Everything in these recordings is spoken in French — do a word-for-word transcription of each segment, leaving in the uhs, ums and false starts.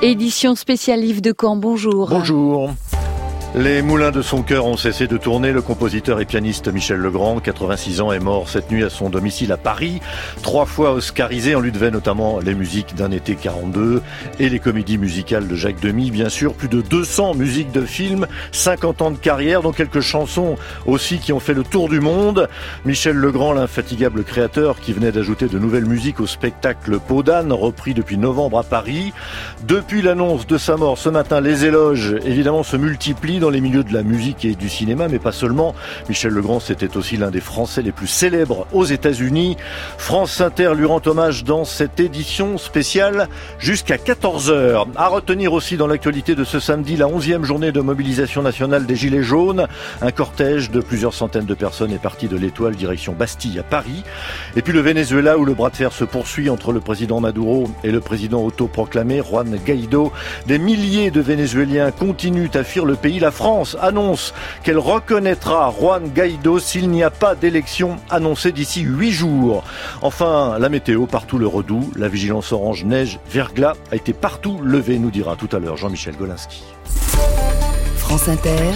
Édition spéciale Yves de Camp, bonjour. Bonjour. Les moulins de son cœur ont cessé de tourner. Le compositeur et pianiste Michel Legrand, quatre-vingt-six ans, est mort cette nuit à son domicile à Paris. Trois fois oscarisé, on lui devait notamment les musiques d'un été quarante-deux et les comédies musicales de Jacques Demy, bien sûr. Plus de deux cents musiques de films, cinquante ans de carrière, dont quelques chansons aussi qui ont fait le tour du monde. Michel Legrand, l'infatigable créateur, qui venait d'ajouter de nouvelles musiques au spectacle Peau d'âne, repris depuis novembre à Paris. Depuis l'annonce de sa mort ce matin, les éloges, évidemment, se multiplient dans les milieux de la musique et du cinéma, mais pas seulement. Michel Legrand, c'était aussi l'un des Français les plus célèbres aux États-Unis. France Inter lui rend hommage dans cette édition spéciale jusqu'à quatorze heures. À retenir aussi dans l'actualité de ce samedi, la onzième journée de mobilisation nationale des Gilets jaunes. Un cortège de plusieurs centaines de personnes est parti de l'Étoile direction Bastille à Paris. Et puis le Venezuela, où le bras de fer se poursuit entre le président Maduro et le président autoproclamé Juan Guaido. Des milliers de Vénézuéliens continuent à fuir le pays. La France annonce qu'elle reconnaîtra Juan Guaido s'il n'y a pas d'élection annoncée d'ici huit jours. Enfin, la météo, partout le redout. La vigilance orange, neige, verglas a été partout levée, nous dira tout à l'heure Jean-Michel Golinski. France Inter,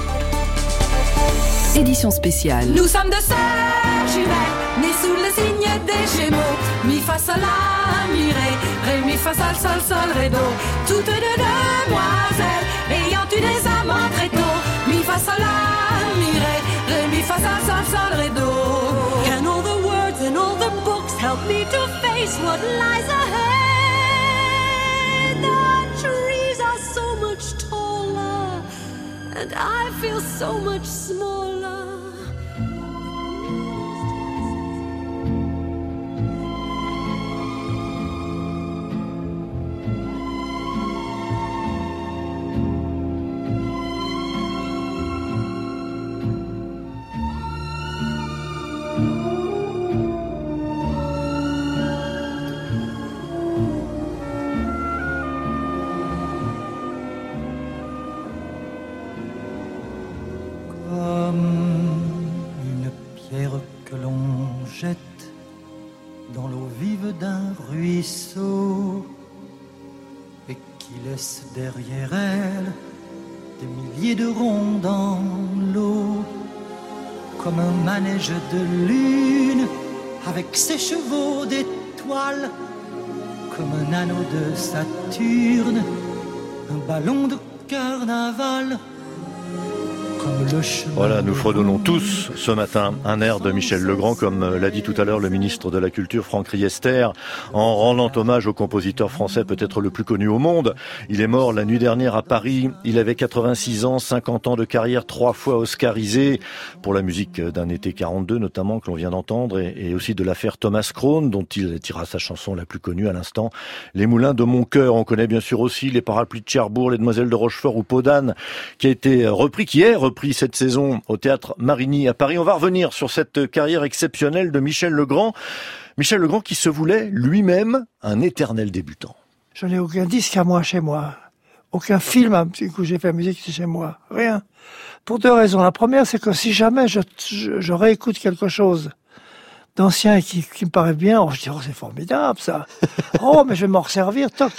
édition spéciale. Nous sommes de sœurs jumelles, nées sous le signe des Gémeaux. Mi fa sol la mi ré, ré mi fa sol sol sol ré do. Toutes deux demoiselles ayant eu des amants très tôt. Mi fa sol la mi ré, ré mi fa sol sol sol ré do. Can all the words and all the books help me to face what lies ahead? The trees are so much taller and I feel so much smaller. Dans l'eau vive d'un ruisseau et qui laisse derrière elle des milliers de ronds dans l'eau, comme un manège de lune avec ses chevaux d'étoiles, comme un anneau de Saturne, un ballon de carnaval. Voilà, nous fredonnons tous ce matin un air de Michel Legrand, comme l'a dit tout à l'heure le ministre de la Culture, Franck Riester, en rendant hommage au compositeur français peut-être le plus connu au monde. Il est mort la nuit dernière à Paris. Il avait quatre-vingt-six ans, cinquante ans de carrière, trois fois oscarisé pour la musique d'un été quarante-deux notamment, que l'on vient d'entendre, et, et aussi de l'affaire Thomas Crown, dont il tira sa chanson la plus connue à l'instant, Les Moulins de mon cœur. On connaît bien sûr aussi Les Parapluies de Cherbourg, Les Demoiselles de Rochefort ou Peau d'âne, qui a été repris, qui est repris pris cette saison au Théâtre Marigny à Paris. On va revenir sur cette carrière exceptionnelle de Michel Legrand. Michel Legrand qui se voulait lui-même un éternel débutant. Je n'ai aucun disque à moi chez moi. Aucun film où j'ai fait la musique chez moi. Rien. Pour deux raisons. La première, c'est que si jamais je, je, je réécoute quelque chose d'ancien et qui, qui me paraît bien, oh, je dis, oh, c'est formidable ça. Oh, mais je vais m'en resservir. Toc.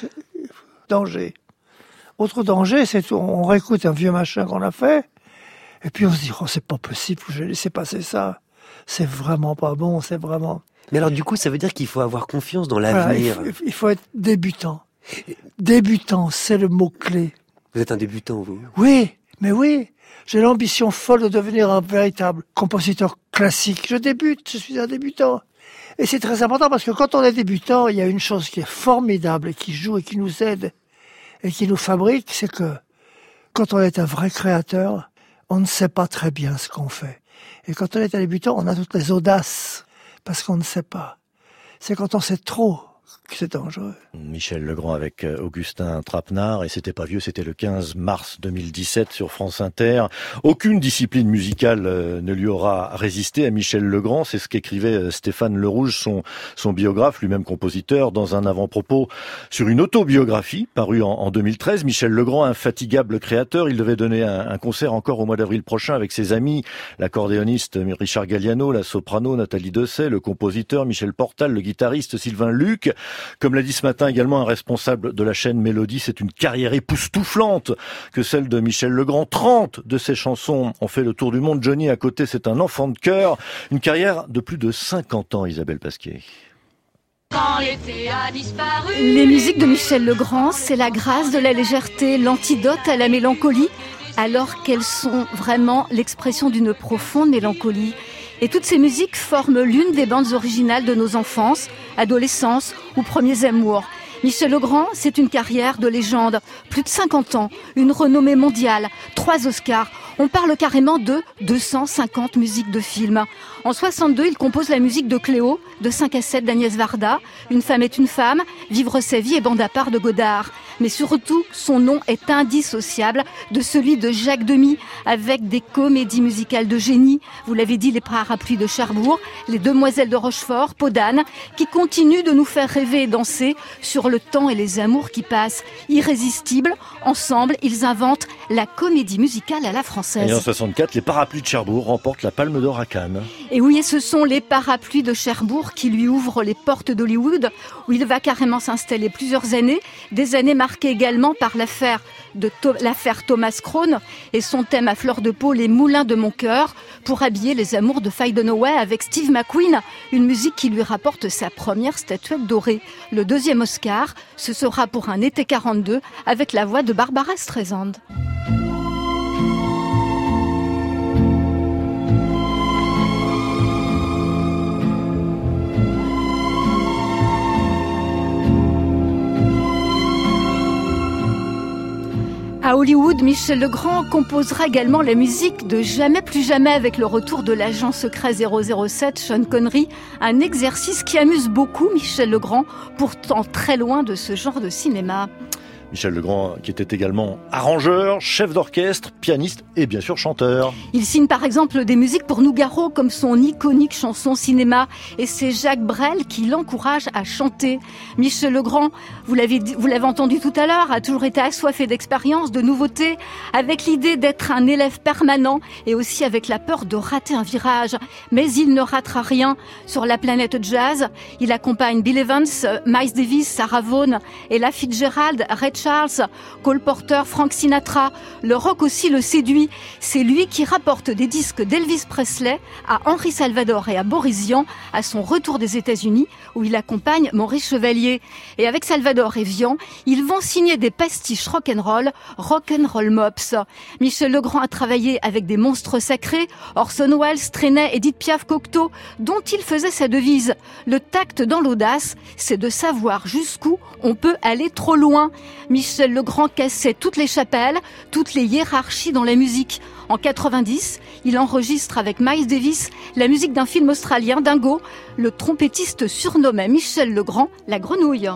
Danger. Autre danger, c'est tout. On réécoute un vieux machin qu'on a fait. Et puis on se dit, oh, c'est pas possible, je vais laisser passer ça. C'est vraiment pas bon, c'est vraiment... Mais alors du coup, ça veut dire qu'il faut avoir confiance dans l'avenir. Voilà, il, faut, il faut être débutant. Débutant, c'est le mot-clé. Vous êtes un débutant, vous ? Oui, mais oui. J'ai l'ambition folle de devenir un véritable compositeur classique. Je débute, je suis un débutant. Et c'est très important parce que quand on est débutant, il y a une chose qui est formidable et qui joue et qui nous aide et qui nous fabrique, c'est que quand on est un vrai créateur, on ne sait pas très bien ce qu'on fait. Et quand on est un débutant, on a toutes les audaces, parce qu'on ne sait pas. C'est quand on sait trop que c'est dangereux. Michel Legrand avec Augustin Trapenard, et c'était pas vieux, c'était le quinze mars deux mille dix-sept sur France Inter. Aucune discipline musicale ne lui aura résisté à Michel Legrand, c'est ce qu'écrivait Stéphane Le Rouge, son, son biographe, lui-même compositeur, dans un avant-propos sur une autobiographie parue en, en deux mille treize. Michel Legrand, infatigable créateur, il devait donner un, un concert encore au mois d'avril prochain avec ses amis, l'accordéoniste Richard Galliano, la soprano Nathalie Dessay, le compositeur Michel Portal, le guitariste Sylvain Luc. Comme l'a dit ce matin également un responsable de la chaîne Mélodie, c'est une carrière époustouflante que celle de Michel Legrand. trente de ses chansons ont fait le tour du monde. Johnny à côté, c'est un enfant de cœur. Une carrière de plus de cinquante ans, Isabelle Pasquier. Quand l'été a disparu. Les musiques de Michel Legrand, c'est la grâce de la légèreté, l'antidote à la mélancolie, alors qu'elles sont vraiment l'expression d'une profonde mélancolie. Et toutes ces musiques forment l'une des bandes originales de nos enfances, adolescence ou premiers amours. Michel Legrand, c'est une carrière de légende. Plus de cinquante ans, une renommée mondiale, trois Oscars. On parle carrément de deux cent cinquante musiques de films. En soixante-deux, il compose la musique de Cléo, de cinq à sept d'Agnès Varda, Une femme est une femme, Vivre sa vie et Bande à part de Godard. Mais surtout, son nom est indissociable de celui de Jacques Demy, avec des comédies musicales de génie. Vous l'avez dit, Les Parapluies de Cherbourg, Les Demoiselles de Rochefort, Peau d'âne, qui continuent de nous faire rêver et danser sur le temps et les amours qui passent. Irrésistibles, ensemble, ils inventent la comédie musicale à la française. Et en soixante-quatre, Les Parapluies de Cherbourg remportent la Palme d'Or à Cannes. Et oui, ce sont les Parapluies de Cherbourg qui lui ouvrent les portes d'Hollywood, où il va carrément s'installer plusieurs années, des années marquées également par l'affaire de to- l'affaire Thomas Crown et son thème à fleur de peau, Les Moulins de mon cœur, pour habiller les amours de Faye Dunaway avec Steve McQueen, une musique qui lui rapporte sa première statuette dorée. Le deuxième Oscar, ce sera pour Un été quarante-deux, avec la voix de Barbara Streisand. À Hollywood, Michel Legrand composera également la musique de Jamais plus jamais avec le retour de l'agent secret zéro zéro sept, Sean Connery, un exercice qui amuse beaucoup Michel Legrand, pourtant très loin de ce genre de cinéma. Michel Legrand, qui était également arrangeur, chef d'orchestre, pianiste et bien sûr chanteur. Il signe par exemple des musiques pour Nougaro comme son iconique chanson cinéma, et c'est Jacques Brel qui l'encourage à chanter. Michel Legrand, vous l'avez dit, vous l'avez entendu tout à l'heure, a toujours été assoiffé d'expérience, de nouveautés, avec l'idée d'être un élève permanent et aussi avec la peur de rater un virage. Mais il ne ratera rien sur la planète jazz. Il accompagne Bill Evans, Miles Davis, Sarah Vaughan, Ella Fitzgerald, Ray Charles, Cole Porter, Frank Sinatra. Le rock aussi le séduit. C'est lui qui rapporte des disques d'Elvis Presley à Henri Salvador et à Boris Vian à son retour des États-Unis, où il accompagne Maurice Chevalier. Et avec Salvador et Vian, ils vont signer des pastiches rock'n'roll, rock'n'roll mops. Michel Legrand a travaillé avec des monstres sacrés, Orson Welles, Trenet, Edith Piaf, Cocteau, dont il faisait sa devise. Le tact dans l'audace, c'est de savoir jusqu'où on peut aller trop loin. Michel Legrand cassait toutes les chapelles, toutes les hiérarchies dans la musique. En quatre-vingt-dix, il enregistre avec Miles Davis la musique d'un film australien, Dingo. Le trompettiste surnommait Michel Legrand la grenouille.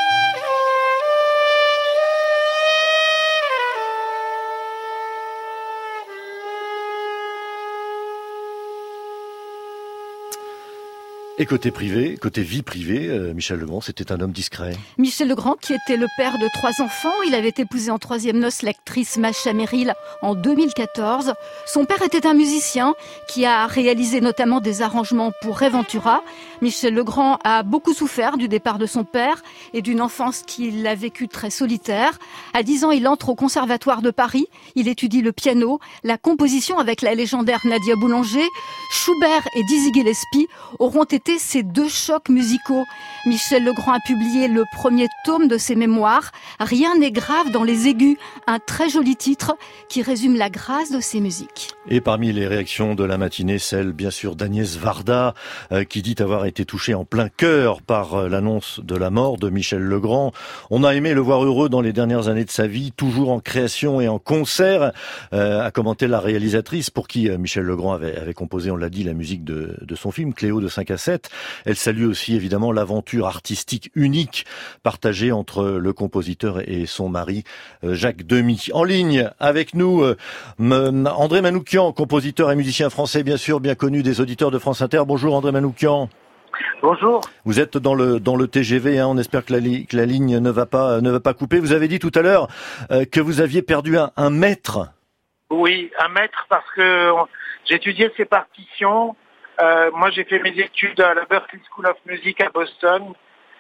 Et côté privé, côté vie privée, euh, Michel Legrand, c'était un homme discret. Michel Legrand, qui était le père de trois enfants, il avait épousé en troisième noces l'actrice Masha Merrill en deux mille quatorze. Son père était un musicien qui a réalisé notamment des arrangements pour Ray Ventura. Michel Legrand a beaucoup souffert du départ de son père et d'une enfance qu'il a vécue très solitaire. À dix ans, il entre au Conservatoire de Paris. Il étudie le piano, la composition avec la légendaire Nadia Boulanger. Schubert et Dizzy Gillespie auront été ces deux chocs musicaux. Michel Legrand a publié le premier tome de ses mémoires, Rien n'est grave dans les aigus, un très joli titre qui résume la grâce de ses musiques. Et parmi les réactions de la matinée, celle bien sûr d'Agnès Varda, euh, qui dit avoir été touchée en plein cœur par euh, l'annonce de la mort de Michel Legrand. On a aimé le voir heureux dans les dernières années de sa vie, toujours en création et en concert, euh, a commenté la réalisatrice pour qui euh, Michel Legrand avait, avait composé, on l'a dit, la musique de, de son film Cléo de cinq à sept. Elle salue aussi évidemment l'aventure artistique unique partagée entre le compositeur et son mari Jacques Demy. En ligne avec nous, André Manoukian, compositeur et musicien français bien sûr, bien connu des auditeurs de France Inter. Bonjour André Manoukian. Bonjour. Vous êtes dans le dans le T G V, hein, on espère que la, li- que la ligne ne va pas ne va pas couper. Vous avez dit tout à l'heure euh, que vous aviez perdu un, un maître. Oui, un maître parce que j'ai étudié ses partitions. Euh, moi, j'ai fait mes études à la Berklee School of Music à Boston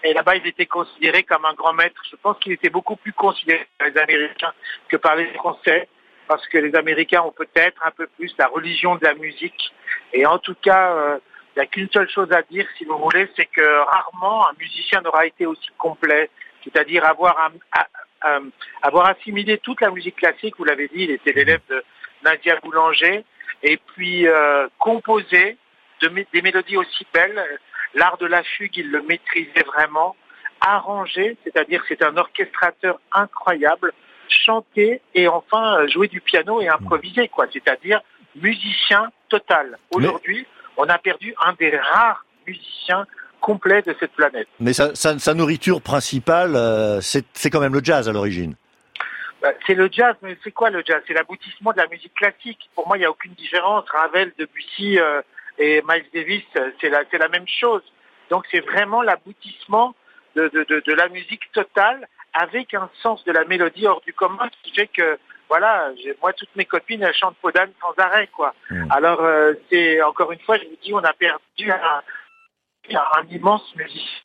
Et là-bas, il était considéré comme un grand maître. Je pense qu'il était beaucoup plus considéré par les Américains que par les Français, parce que les Américains ont peut-être un peu plus la religion de la musique. Et en tout cas, euh, il n'y a qu'une seule chose à dire, si vous voulez, c'est que rarement un musicien n'aura été aussi complet, c'est-à-dire avoir, un, à, à, avoir assimilé toute la musique classique, vous l'avez dit, il était l'élève de Nadia Boulanger, et puis euh, composer de, des mélodies aussi belles. L'art de la fugue, il le maîtrisait vraiment. Arranger, c'est-à-dire c'est un orchestrateur incroyable. Chanter et enfin jouer du piano et improviser, quoi. C'est-à-dire musicien total. Aujourd'hui, Mais... on a perdu un des rares musiciens complets de cette planète. Mais sa, sa, sa nourriture principale, euh, c'est, c'est quand même le jazz à l'origine. Bah, c'est le jazz, mais c'est quoi le jazz? C'est l'aboutissement de la musique classique. Pour moi, il n'y a aucune différence. Ravel, Debussy euh, et Miles Davis, c'est la, c'est la même chose. Donc c'est vraiment l'aboutissement de, de, de, de la musique totale, avec un sens de la mélodie hors du commun qui fait que, voilà, j'ai, moi, toutes mes copines, elles chantent Podane sans arrêt, quoi. Mmh. Alors, euh, c'est, encore une fois, je vous dis, on a perdu un, un immense musicien.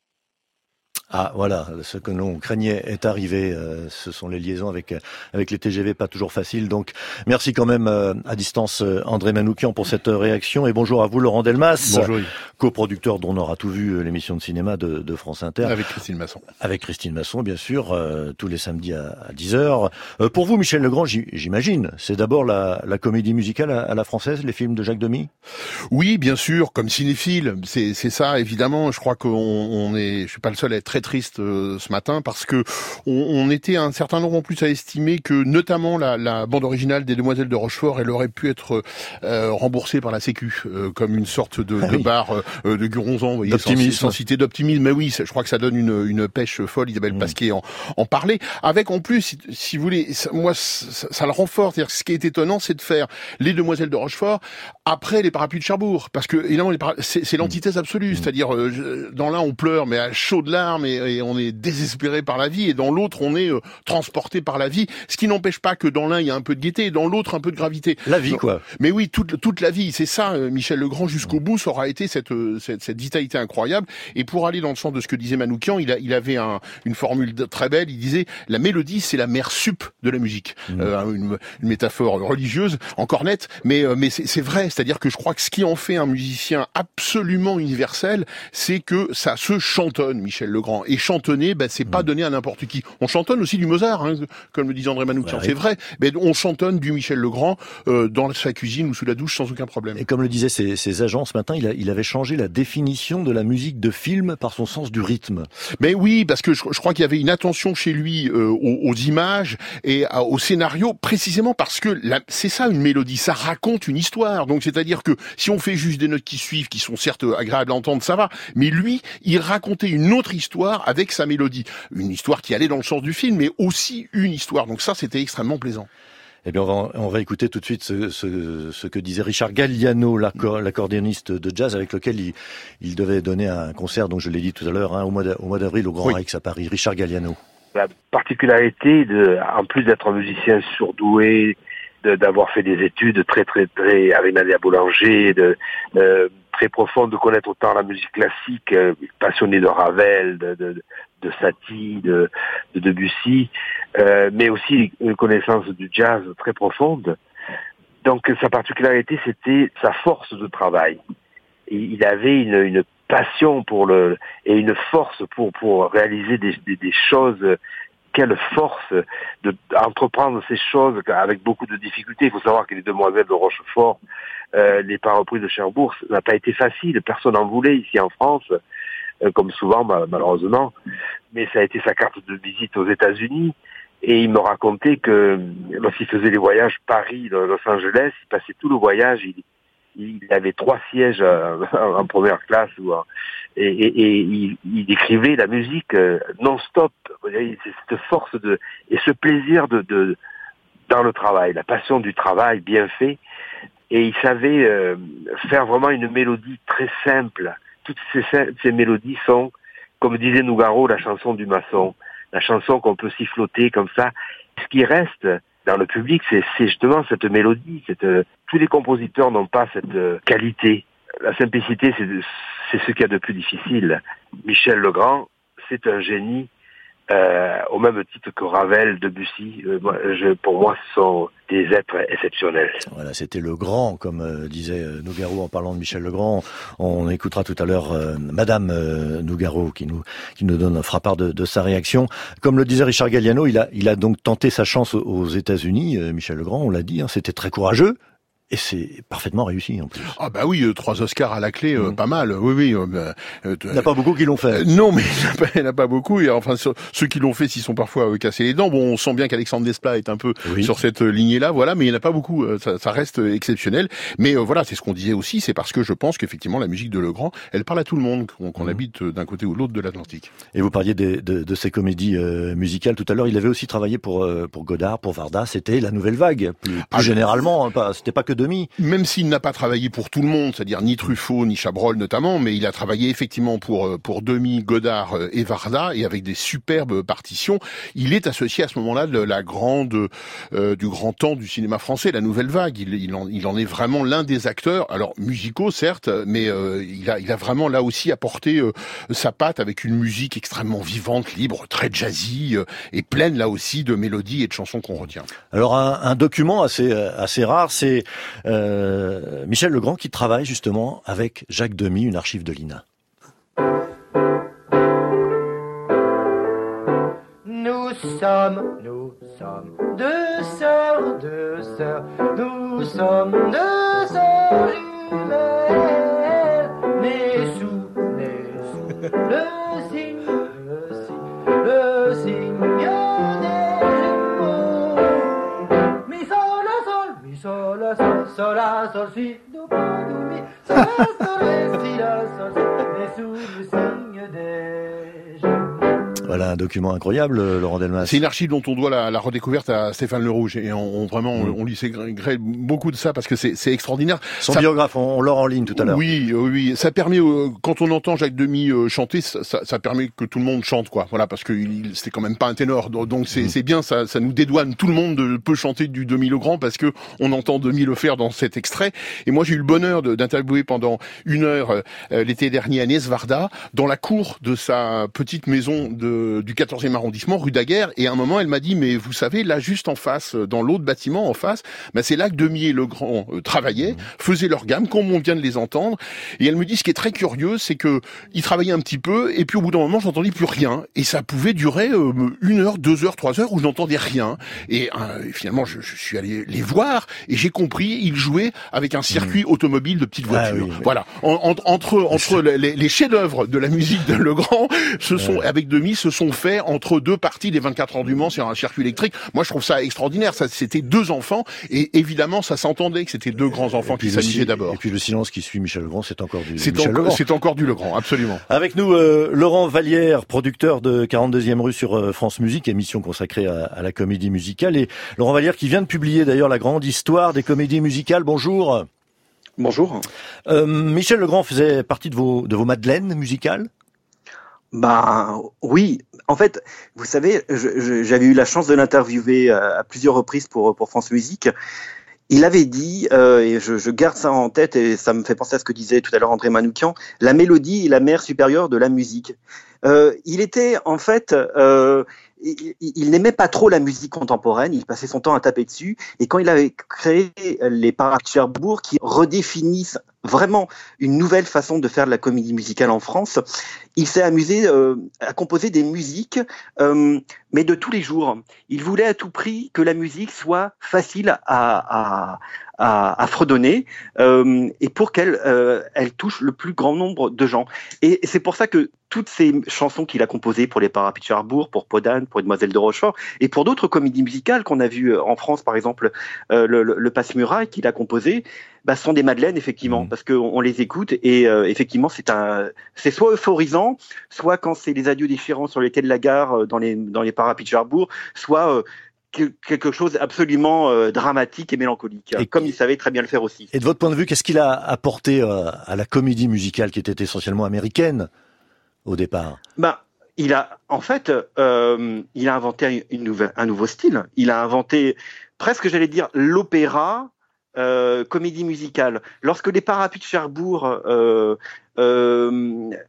Ah, voilà, ce que l'on craignait est arrivé. Euh, ce sont les liaisons avec avec les T G V, pas toujours faciles. Donc, merci quand même euh, à distance euh, André Manoukian pour cette réaction. Et bonjour à vous, Laurent Delmas, bonjour. Coproducteur dont on aura tout vu, l'émission de cinéma de, de France Inter. Avec Christine Masson. Avec Christine Masson, bien sûr, euh, tous les samedis à, à dix heures. Euh, pour vous, Michel Legrand, j'imagine, c'est d'abord la, la comédie musicale à, à la française, les films de Jacques Demy? Oui, bien sûr, comme cinéphile, c'est, c'est ça, évidemment. Je crois qu'on on est, je suis pas le seul à être très triste euh, ce matin, parce que on, on était un certain nombre en plus à estimer que notamment la, la bande originale des Demoiselles de Rochefort, elle aurait pu être euh, remboursée par la Sécu euh, comme une sorte de, ah de oui. bar euh, de Guronzan, vous voyez, sans, sans citer d'optimisme. Mais oui, je crois que ça donne une, une pêche folle. Isabelle mmh. Pasquier en, en parlait. Avec en plus, si, si vous voulez, ça, moi ça, ça le renforce. C'est-à-dire, ce qui est étonnant, c'est de faire les Demoiselles de Rochefort après les Parapluies de Cherbourg, parce que évidemment, les para... c'est, c'est l'antithèse absolue. Mmh. C'est-à-dire, euh, dans l'un on pleure mais à chaudes larmes et, et on est désespéré par la vie, et dans l'autre on est euh, transporté par la vie, ce qui n'empêche pas que dans l'un il y a un peu de gaieté et dans l'autre un peu de gravité. La vie, quoi. Mais oui, toute toute la vie, c'est ça. euh, Michel Legrand, jusqu'au bout, ça aura été cette, euh, cette cette vitalité incroyable. Et pour aller dans le sens de ce que disait Manoukian, il a il avait un, une formule très belle. Il disait la mélodie, c'est la mère sup de la musique. Mmh. Euh, une, une métaphore religieuse, encore nette, mais euh, mais c'est, c'est vrai. C'est-à-dire que je crois que ce qui en fait un musicien absolument universel, c'est que ça se chantonne, Michel Legrand. Et chantonner, ben, c'est mmh. pas donné à n'importe qui. On chantonne aussi du Mozart, hein, comme le disait André Manoukian. Ouais, c'est vrai. Mais on chantonne du Michel Legrand euh, dans sa cuisine ou sous la douche sans aucun problème. Et comme le disaient ses, ses agents ce matin, il, a, il avait changé la définition de la musique de film par son sens du rythme. Mais oui, parce que je, je crois qu'il y avait une attention chez lui euh, aux, aux images et à, au scénario, précisément parce que la, c'est ça une mélodie, ça raconte une histoire. Donc c'est-à-dire que si on fait juste des notes qui suivent, qui sont certes agréables à entendre, ça va. Mais lui, il racontait une autre histoire avec sa mélodie. Une histoire qui allait dans le sens du film, mais aussi une histoire. Donc ça, c'était extrêmement plaisant. Eh bien, on va, on va écouter tout de suite ce, ce, ce que disait Richard Galliano, l'accordéoniste de jazz avec lequel il, il devait donner un concert, donc je l'ai dit tout à l'heure, hein, au mois au mois d'avril au Grand oui. Rex à Paris. Richard Galliano. La particularité, de, en plus d'être un musicien surdoué, de, d'avoir fait des études très très très avec Nadia Boulanger, de, euh, très profonde, de connaître autant la musique classique, euh, passionné de Ravel, de, de, de Satie, de, de Debussy, euh, mais aussi une connaissance du jazz très profonde. Donc sa particularité, c'était sa force de travail. Et il avait une, une passion pour le et une force pour pour réaliser des, des, des choses. Quelle force de d'entreprendre ces choses avec beaucoup de difficultés. Il faut savoir que les Demoiselles de Rochefort, euh, les Parapluies de Cherbourg, ça n'a pas été facile. Personne n'en voulait ici en France, euh, comme souvent malheureusement. Mais ça a été sa carte de visite aux États-Unis. Et il me racontait que lorsqu'il faisait les voyages Paris-Los Angeles, il passait tout le voyage, il il avait trois sièges en première classe ou en, et, et, et il, il écrivait la musique non-stop. C'est cette force de et ce plaisir de, de dans le travail, la passion du travail bien fait. Et il savait euh, faire vraiment une mélodie très simple. Toutes ces, ces mélodies sont, comme disait Nougaro, la chanson du maçon, la chanson qu'on peut siffloter comme ça. Ce qui reste dans le public, c'est, c'est justement cette mélodie. Cette, euh, tous les compositeurs n'ont pas cette euh, qualité. La simplicité, c'est, de, c'est ce qu'il y a de plus difficile. Michel Legrand, c'est un génie, euh, au même titre que Ravel, Debussy. Euh, moi, je, pour moi, ce sont des êtres exceptionnels. Voilà, c'était le grand, comme euh, disait euh, Nougaro en parlant de Michel Legrand. On écoutera tout à l'heure euh, Madame euh, Nougaro qui nous qui nous donne fera part de, de sa réaction. Comme le disait Richard Galliano, il a il a donc tenté sa chance aux États-Unis. Euh, Michel Legrand, on l'a dit, hein, c'était très courageux. Et c'est parfaitement réussi en plus. Ah bah oui, euh, trois Oscars à la clé, euh, mmh. pas mal. Oui, oui. Euh, euh, il n'y en a pas beaucoup qui l'ont fait. Euh, non, mais il n'y en a pas beaucoup. Et enfin, ceux qui l'ont fait, s'ils sont parfois euh, cassés les dents. Bon, on sent bien qu'Alexandre Desplat est un peu oui. sur cette lignée-là, voilà. Mais il n'y en a pas beaucoup. Ça, ça reste exceptionnel. Mais euh, voilà, c'est ce qu'on disait aussi. C'est parce que je pense qu'effectivement, la musique de Legrand, elle parle à tout le monde, qu'on, qu'on mmh. habite d'un côté ou de l'autre de l'Atlantique. Et vous parliez de, de, de ces comédies euh, musicales tout à l'heure. Il avait aussi travaillé pour euh, pour Godard, pour Varda. C'était la Nouvelle Vague, plus, plus ah, généralement. Hein, pas, c'était pas que Demy. Même si il n'a pas travaillé pour tout le monde, c'est-à-dire ni Truffaut, ni Chabrol notamment, mais il a travaillé effectivement pour pour Demy, Godard et Varda, et avec des superbes partitions. Il est associé à ce moment-là de la grande, euh, du grand temps du cinéma français, la Nouvelle Vague. Il, il, en, il en est vraiment l'un des acteurs, alors musicaux certes, mais euh, il a, il a vraiment là aussi apporté euh, sa patte avec une musique extrêmement vivante, libre, très jazzy, euh, et pleine là aussi de mélodies et de chansons qu'on retient. Alors un, un document assez assez rare, c'est euh, Michel Legrand qui travaille justement avec Jacques Demy, une archive de l'I N A. Nous sommes, nous sommes deux sœurs, deux sœurs, nous sommes deux sœurs jumelles, nées sous, nées sous le signe, le signe, le signe des Gémeaux. Mi sol, la sol, mi sol, la sol, sol, la sol, si, do, do, mi, sol, la sol, ré, si, la sol, si, nées sous le signe des Gémeaux. Voilà un document incroyable, Laurent Delmas. C'est une archive dont on doit la, la redécouverte à Stéphane Le Rouge, et on, on vraiment mmh. on, on lycée gré beaucoup de ça parce que c'est, c'est extraordinaire. Son ça, biographe, on, on l'aura en ligne tout à l'heure. Oui, oui, ça permet euh, quand on entend Jacques Demy euh, chanter, ça, ça, ça permet que tout le monde chante, quoi. Voilà, parce que il, c'était quand même pas un ténor, donc c'est, mmh. c'est bien, ça, ça nous dédouane. Tout le monde peut chanter du Demy Legrand parce que on entend Demy le faire dans cet extrait. Et moi, j'ai eu le bonheur de, d'interviewer pendant une heure euh, l'été dernier Agnès Varda dans la cour de sa petite maison de, du quatorzième arrondissement, rue Daguerre, et à un moment elle m'a dit mais vous savez là juste en face, dans l'autre bâtiment en face, bah, c'est là que Demy et Legrand euh, travaillaient, faisaient leur gamme comme on vient de les entendre, et elle me dit ce qui est très curieux c'est que ils travaillaient un petit peu et puis au bout d'un moment j'entendais plus rien et ça pouvait durer euh, une heure, deux heures, trois heures où je n'entendais rien et euh, finalement je, je suis allé les voir et j'ai compris ils jouaient avec un circuit mmh. automobile de petites voitures. Ah, oui, oui. Voilà, en, en, entre entre les, les chefs-d'œuvre de la musique de Legrand, ce sont ouais. avec Demy se sont fait entre deux parties des vingt-quatre heures du Mans sur un circuit électrique. Moi, je trouve ça extraordinaire. Ça, c'était deux enfants et évidemment, ça s'entendait que c'était deux grands enfants qui s'amusaient d'abord. Et puis le silence qui suit Michel Legrand, c'est encore du c'est Michel en, Legrand. C'est encore du Legrand, absolument. Avec nous, euh, Laurent Vallière, producteur de quarante-deuxième rue sur euh, France Musique, émission consacrée à, à la comédie musicale. Et Laurent Vallière qui vient de publier d'ailleurs la grande histoire des comédies musicales. Bonjour. Bonjour. Euh, Michel Legrand faisait partie de vos, de vos madeleines musicales? Bah oui, en fait, vous savez, je, je, j'avais eu la chance de l'interviewer à, à plusieurs reprises pour pour France Musique. Il avait dit, euh, et je, je garde ça en tête, et ça me fait penser à ce que disait tout à l'heure André Manoukian, la mélodie est la mère supérieure de la musique. Euh, il était en fait, euh, il, il n'aimait pas trop la musique contemporaine, il passait son temps à taper dessus, et quand il avait créé les Parapluies de Cherbourg qui redéfinissent vraiment une nouvelle façon de faire de la comédie musicale en France, il s'est amusé euh, à composer des musiques, euh, mais de tous les jours. Il voulait à tout prix que la musique soit facile à, à, à, à fredonner euh, et pour qu'elle euh, elle touche le plus grand nombre de gens. Et c'est pour ça que toutes ces chansons qu'il a composées pour les Parapluies de Cherbourg, pour Podane, pour Demoiselle de Rochefort, et pour d'autres comédies musicales qu'on a vues en France, par exemple euh, le, le, le Passe-Muraille qu'il a composé, bah, sont des madeleines effectivement, mmh. parce qu'on on les écoute et euh, effectivement c'est un, c'est soit euphorisant, soit quand c'est les adieux déchirants sur les quais de la gare dans les dans les Parapluies de Cherbourg, soit euh, quelque chose d'absolument euh, dramatique et mélancolique, et comme il savait très bien le faire aussi. Et de votre point de vue, qu'est-ce qu'il a apporté euh, à la comédie musicale qui était essentiellement américaine au départ? Bah, il a, en fait, euh, il a inventé une nouvelle, un nouveau style. Il a inventé presque, j'allais dire, l'opéra, euh, comédie musicale. Lorsque les Parapluies de Cherbourg euh, euh,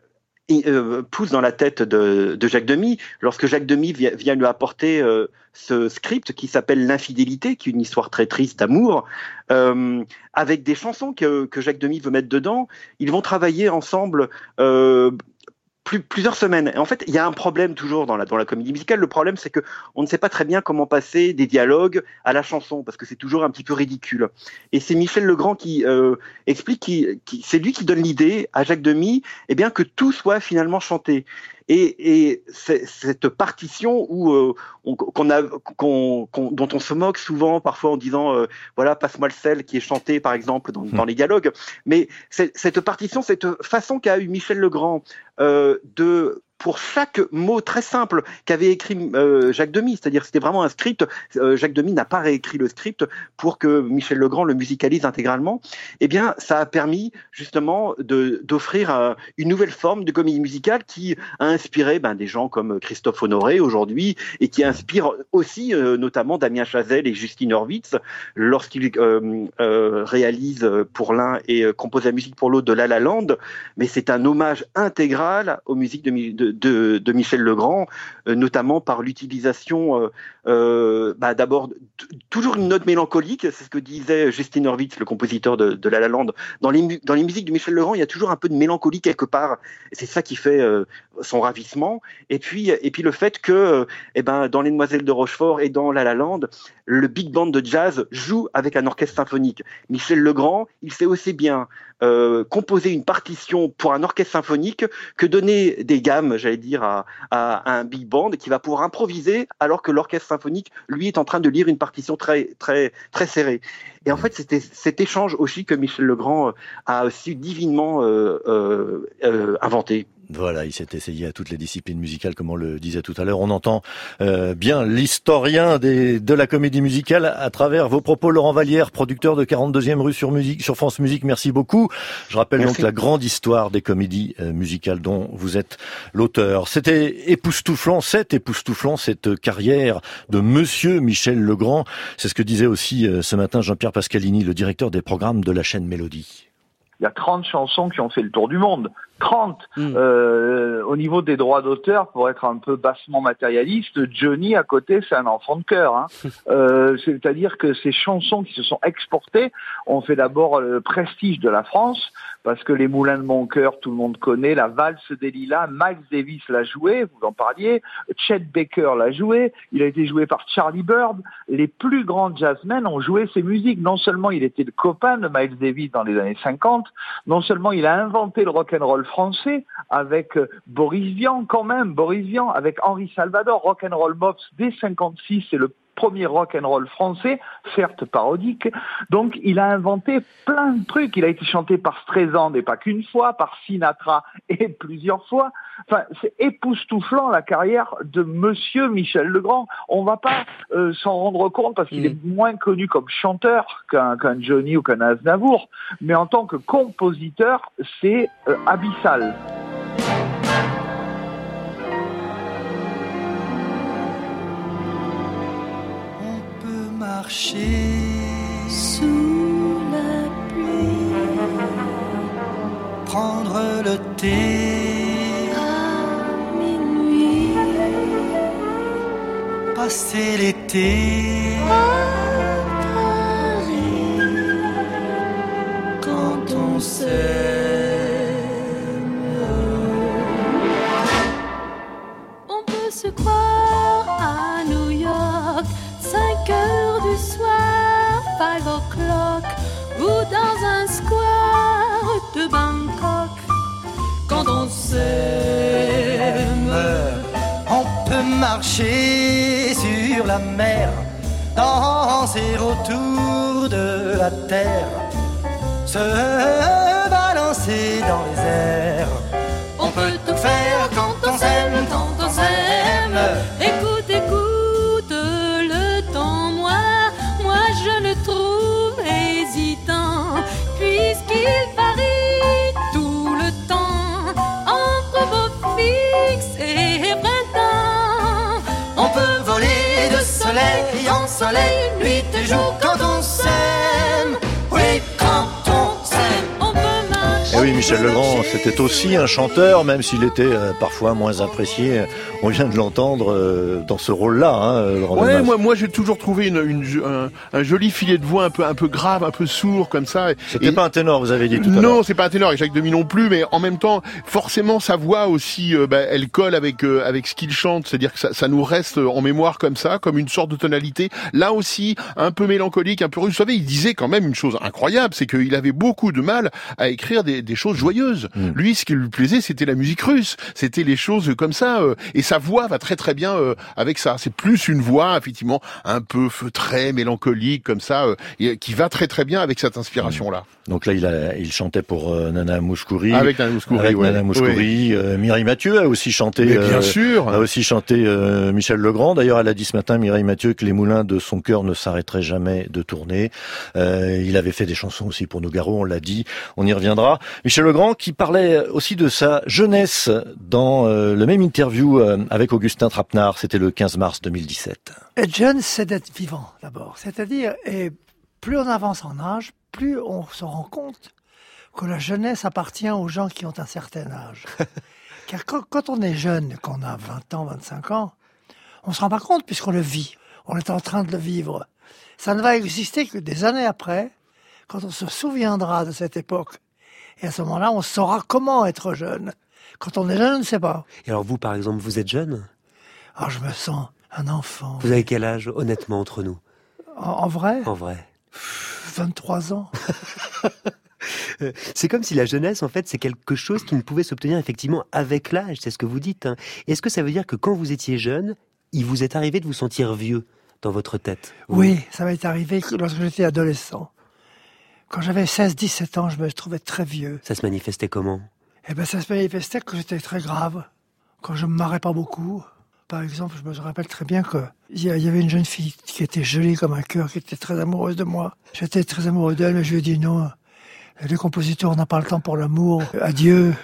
et, euh, pousse dans la tête de, de Jacques Demy, lorsque Jacques Demy vient, vient lui apporter euh, ce script qui s'appelle L'infidélité, qui est une histoire très triste d'amour, euh, avec des chansons que, que Jacques Demy veut mettre dedans. Ils vont travailler ensemble euh, plus, plusieurs semaines. Et en fait, il y a un problème toujours dans la, dans la comédie musicale. Le problème, c'est que on ne sait pas très bien comment passer des dialogues à la chanson, parce que c'est toujours un petit peu ridicule. Et c'est Michel Legrand qui euh, explique, qui, qui, c'est lui qui donne l'idée à Jacques Demy, eh bien que tout soit finalement chanté. Et, et cette partition où euh, on, qu'on a, qu'on, qu'on, dont on se moque souvent, parfois en disant euh, voilà, passe-moi le sel, qui est chanté par exemple dans, dans les dialogues. Mais cette partition, cette façon qu'a eu Michel Legrand euh, de pour chaque mot très simple qu'avait écrit euh, Jacques Demy, c'est-à-dire c'était vraiment un script, euh, Jacques Demy n'a pas réécrit le script pour que Michel Legrand le musicalise intégralement, eh bien ça a permis justement de, d'offrir un, une nouvelle forme de comédie musicale qui a inspiré ben, des gens comme Christophe Honoré aujourd'hui et qui inspire aussi euh, notamment Damien Chazelle et Justine Hurwitz lorsqu'ils euh, euh, réalisent pour l'un et euh, composent la musique pour l'autre de La La Land, mais c'est un hommage intégral aux musiques de, de De, de Michel Legrand, euh, notamment par l'utilisation euh, euh, bah, d'abord t- toujours une note mélancolique, c'est ce que disait Justine Hurwitz, le compositeur de, de La La Land. Dans les, mu- dans les musiques de Michel Legrand, il y a toujours un peu de mélancolie quelque part, et c'est ça qui fait euh, son ravissement. Et puis, et puis le fait que euh, eh ben, dans Les Demoiselles de Rochefort et dans La La Land, le big band de jazz joue avec un orchestre symphonique. Michel Legrand, il sait aussi bien euh, composer une partition pour un orchestre symphonique que donner des gammes, j'allais dire, à, à, à un big band qui va pouvoir improviser alors que l'orchestre symphonique, lui, est en train de lire une partition très, très, très serrée. Et en fait, c'était cet échange aussi que Michel Legrand a aussi divinement euh, euh, euh, inventé. Voilà, il s'est essayé à toutes les disciplines musicales, comme on le disait tout à l'heure. On entend euh, bien l'historien des, de la comédie musicale à travers vos propos. Laurent Vallière, producteur de quarante-deuxième rue sur musique, sur France Musique, merci beaucoup. Je rappelle merci. Donc la grande histoire des comédies euh, musicales dont vous êtes l'auteur. C'était époustouflant, c'est époustouflant cette carrière de Monsieur Michel Legrand. C'est ce que disait aussi euh, ce matin Jean-Pierre Pascalini, le directeur des programmes de la chaîne Mélodie. Il y a trente chansons qui ont fait le tour du monde. trente mmh. euh, au niveau des droits d'auteur, pour être un peu bassement matérialiste, Johnny à côté, c'est un enfant de cœur. Hein. euh, c'est-à-dire que ces chansons qui se sont exportées ont fait d'abord le prestige de la France, parce que les Moulins de mon cœur, tout le monde connaît, la valse des lilas, Miles Davis l'a joué, vous en parliez, Chet Baker l'a joué, il a été joué par Charlie Bird. Les plus grands jazzmen ont joué ces musiques. Non seulement il était le copain de Miles Davis dans les années cinquante, non seulement il a inventé le rock'n'roll français avec Boris Vian, quand même, Boris Vian, avec Henri Salvador, Rock'n'Roll Mops dès cinquante-six, c'est le premier rock'n'roll français, certes parodique. Donc il a inventé plein de trucs. Il a été chanté par Streisand et pas qu'une fois, par Sinatra et plusieurs fois. Enfin, c'est époustouflant la carrière de Monsieur Michel Legrand. On va pas euh, s'en rendre compte parce qu'il mmh. est moins connu comme chanteur qu'un, qu'un Johnny ou qu'un Aznavour, mais en tant que compositeur, c'est euh, abyssal. Marcher sous la pluie, prendre le thé à minuit, passer l'été à Paris quand on s'aime. On peut se croire à New York, cinq heures du soir, five o'clock, ou dans un square de Bangkok. Quand on s'aime, on peut marcher sur la mer, danser autour de la terre, se balancer dans les airs. On peut tout faire quand on s'aime, quand on s'aime. Écoute, écoute le temps, moi, moi je le trouve hésitant, puisqu'il varie tout le temps entre beau fixe et printemps. On peut voler de soleil en soleil, nuit et jour quand on s'aime. Oui, quand on s'aime. On peut marcher. Eh oui, Michel Legrand, c'était aussi un chanteur, même s'il était euh, parfois moins apprécié. On vient de l'entendre euh, dans ce rôle-là. Hein, ouais, moi, moi, j'ai toujours trouvé une, une, un, un joli filet de voix un peu, un peu grave, un peu sourd comme ça. C'était et... pas un ténor, vous avez dit tout à l'heure. Non, c'est pas un ténor, et Jacques Demy non plus, mais en même temps, forcément, sa voix aussi, euh, bah, elle colle avec euh, avec ce qu'il chante, c'est-à-dire que ça, ça nous reste en mémoire comme ça, comme une sorte de tonalité. Là aussi, un peu mélancolique, un peu russe. Vous savez, il disait quand même une chose incroyable, c'est qu'il avait beaucoup de mal à écrire des, des choses joyeuses. Mmh. Lui, ce qui lui plaisait, c'était la musique russe, c'était les choses comme ça, euh, et sa voix va très très bien euh, avec ça. C'est plus une voix, effectivement, un peu feutrée, mélancolique, comme ça, euh, et, qui va très très bien avec cette inspiration-là. Donc là, il, a, il chantait pour euh, Nana Mouskouri. Avec Nana Mouskouri, avec ouais. Nana Mouskouri. Oui. Euh, Mireille Mathieu a aussi chanté. Mais bien euh, sûr. A aussi chanté euh, Michel Legrand. D'ailleurs, elle a dit ce matin, Mireille Mathieu, que les moulins de son cœur ne s'arrêteraient jamais de tourner. Euh, il avait fait des chansons aussi pour Nougaro, on l'a dit. On y reviendra. Michel Legrand qui parlait aussi de sa jeunesse dans euh, le même interview euh, avec Augustin Trapenard. C'était le quinze mars deux mille dix-sept. Être jeune, c'est d'être vivant d'abord. C'est-à-dire, et plus on avance en âge, plus on se rend compte que la jeunesse appartient aux gens qui ont un certain âge. Car quand, quand on est jeune, qu'on a vingt ans, vingt-cinq ans, on ne se rend pas compte puisqu'on le vit. On est en train de le vivre. Ça ne va exister que des années après, quand on se souviendra de cette époque. Et à ce moment-là, on saura comment être jeune. Quand on est jeune, on ne sait pas. Et alors vous, par exemple, vous êtes jeune ? Ah, je me sens un enfant. Vous avez quel âge, honnêtement, entre nous ? En, en vrai ? En vrai. vingt-trois ans. C'est comme si la jeunesse, en fait, c'est quelque chose qui ne pouvait s'obtenir effectivement avec l'âge, c'est ce que vous dites. Hein. Est-ce que ça veut dire que quand vous étiez jeune, il vous est arrivé de vous sentir vieux dans votre tête ? Oui, ça m'est arrivé lorsque j'étais adolescent. Quand j'avais seize dix-sept ans, je me trouvais très vieux. Ça se manifestait comment ? Eh ben, ça se manifestait que j'étais très grave, quand je me marrais pas beaucoup. Par exemple, je me rappelle très bien que il y avait une jeune fille qui était jolie comme un cœur, qui était très amoureuse de moi. J'étais très amoureux d'elle, mais je lui ai dit non. Les compositeurs n'ont pas le temps pour l'amour. Adieu.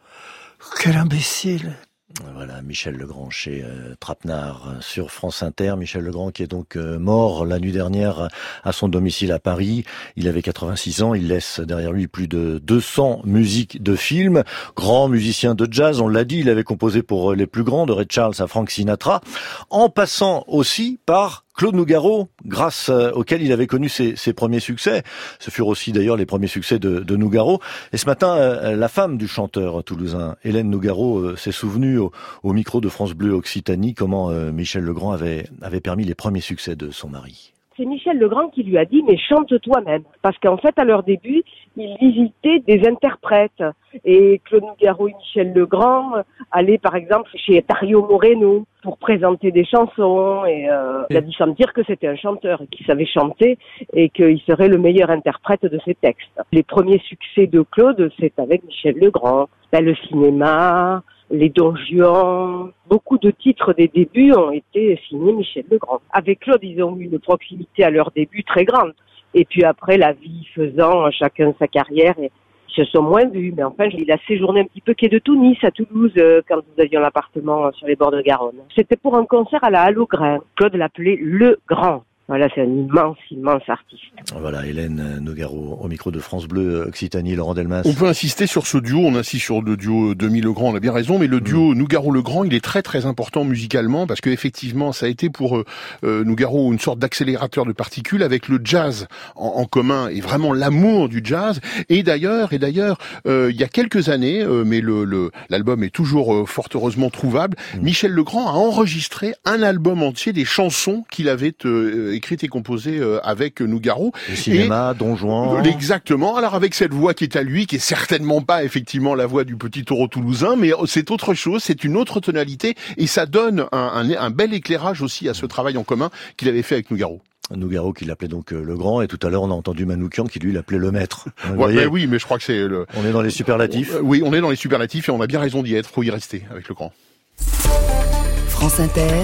Quel imbécile. Voilà, Michel Legrand chez euh, Trapenard sur France Inter. Michel Legrand qui est donc euh, mort la nuit dernière à son domicile à Paris. Il avait quatre-vingt-six ans, il laisse derrière lui plus de deux cents musiques de films. Grand musicien de jazz, on l'a dit, il avait composé pour les plus grands, de Ray Charles à Frank Sinatra, en passant aussi par Claude Nougaro, grâce euh, auquel il avait connu ses, ses premiers succès. Ce furent aussi d'ailleurs les premiers succès de, de Nougaro. Et ce matin, euh, la femme du chanteur toulousain, Hélène Nougaro, euh, s'est souvenue au, au micro de France Bleu Occitanie comment euh, Michel Legrand avait, avait permis les premiers succès de son mari. C'est Michel Legrand qui lui a dit « mais chante toi-même ». Parce qu'en fait, à leur début, ils visitaient des interprètes. Et Claude Nougaro et Michel Legrand allaient par exemple chez Dario Moreno pour présenter des chansons. Et euh, il a dû sentir que c'était un chanteur, qu'il savait chanter et qu'il serait le meilleur interprète de ses textes. Les premiers succès de Claude, c'est avec Michel Legrand. Ben, le cinéma, les Don Juan, beaucoup de titres des débuts ont été signés Michel Legrand. Avec Claude, ils ont eu une proximité à leur début très grande. Et puis après, la vie faisant, chacun sa carrière, et ils se sont moins vus. Mais enfin, il a séjourné un petit peu quai de Tunis à Toulouse euh, quand nous avions l'appartement sur les bords de Garonne. C'était pour un concert à la Halle au Grain. Claude l'appelait Le Grand. Voilà, c'est un immense, immense artiste. Voilà, Hélène Nougaro au micro de France Bleu Occitanie, Laurent Delmas. On peut insister sur ce duo, on insiste sur le duo Demy-Legrand, on a bien raison, mais le duo mmh. Nougaro-Legrand, il est très très important musicalement, parce que effectivement, ça a été pour euh, Nougaro une sorte d'accélérateur de particules avec le jazz en, en commun, et vraiment l'amour du jazz. Et d'ailleurs, et d'ailleurs, euh, il y a quelques années, euh, mais le, le l'album est toujours euh, fort heureusement trouvable, mmh. Michel Legrand a enregistré un album entier des chansons qu'il avait euh, écrite et composée euh, avec Nougaro. Le cinéma, Don Juan. Exactement. Alors avec cette voix qui est à lui, qui est certainement pas effectivement la voix du petit taureau toulousain, mais c'est autre chose, c'est une autre tonalité et ça donne un, un, un bel éclairage aussi à ce travail en commun qu'il avait fait avec Nougaro. Nougaro qui l'appelait donc euh, le grand, et tout à l'heure on a entendu Manoukian qui lui l'appelait le maître. Ouais, mais oui, mais je crois que c'est le... On est dans les superlatifs. Euh, oui, on est dans les superlatifs et on a bien raison d'y être, faut y rester avec le grand. France Inter,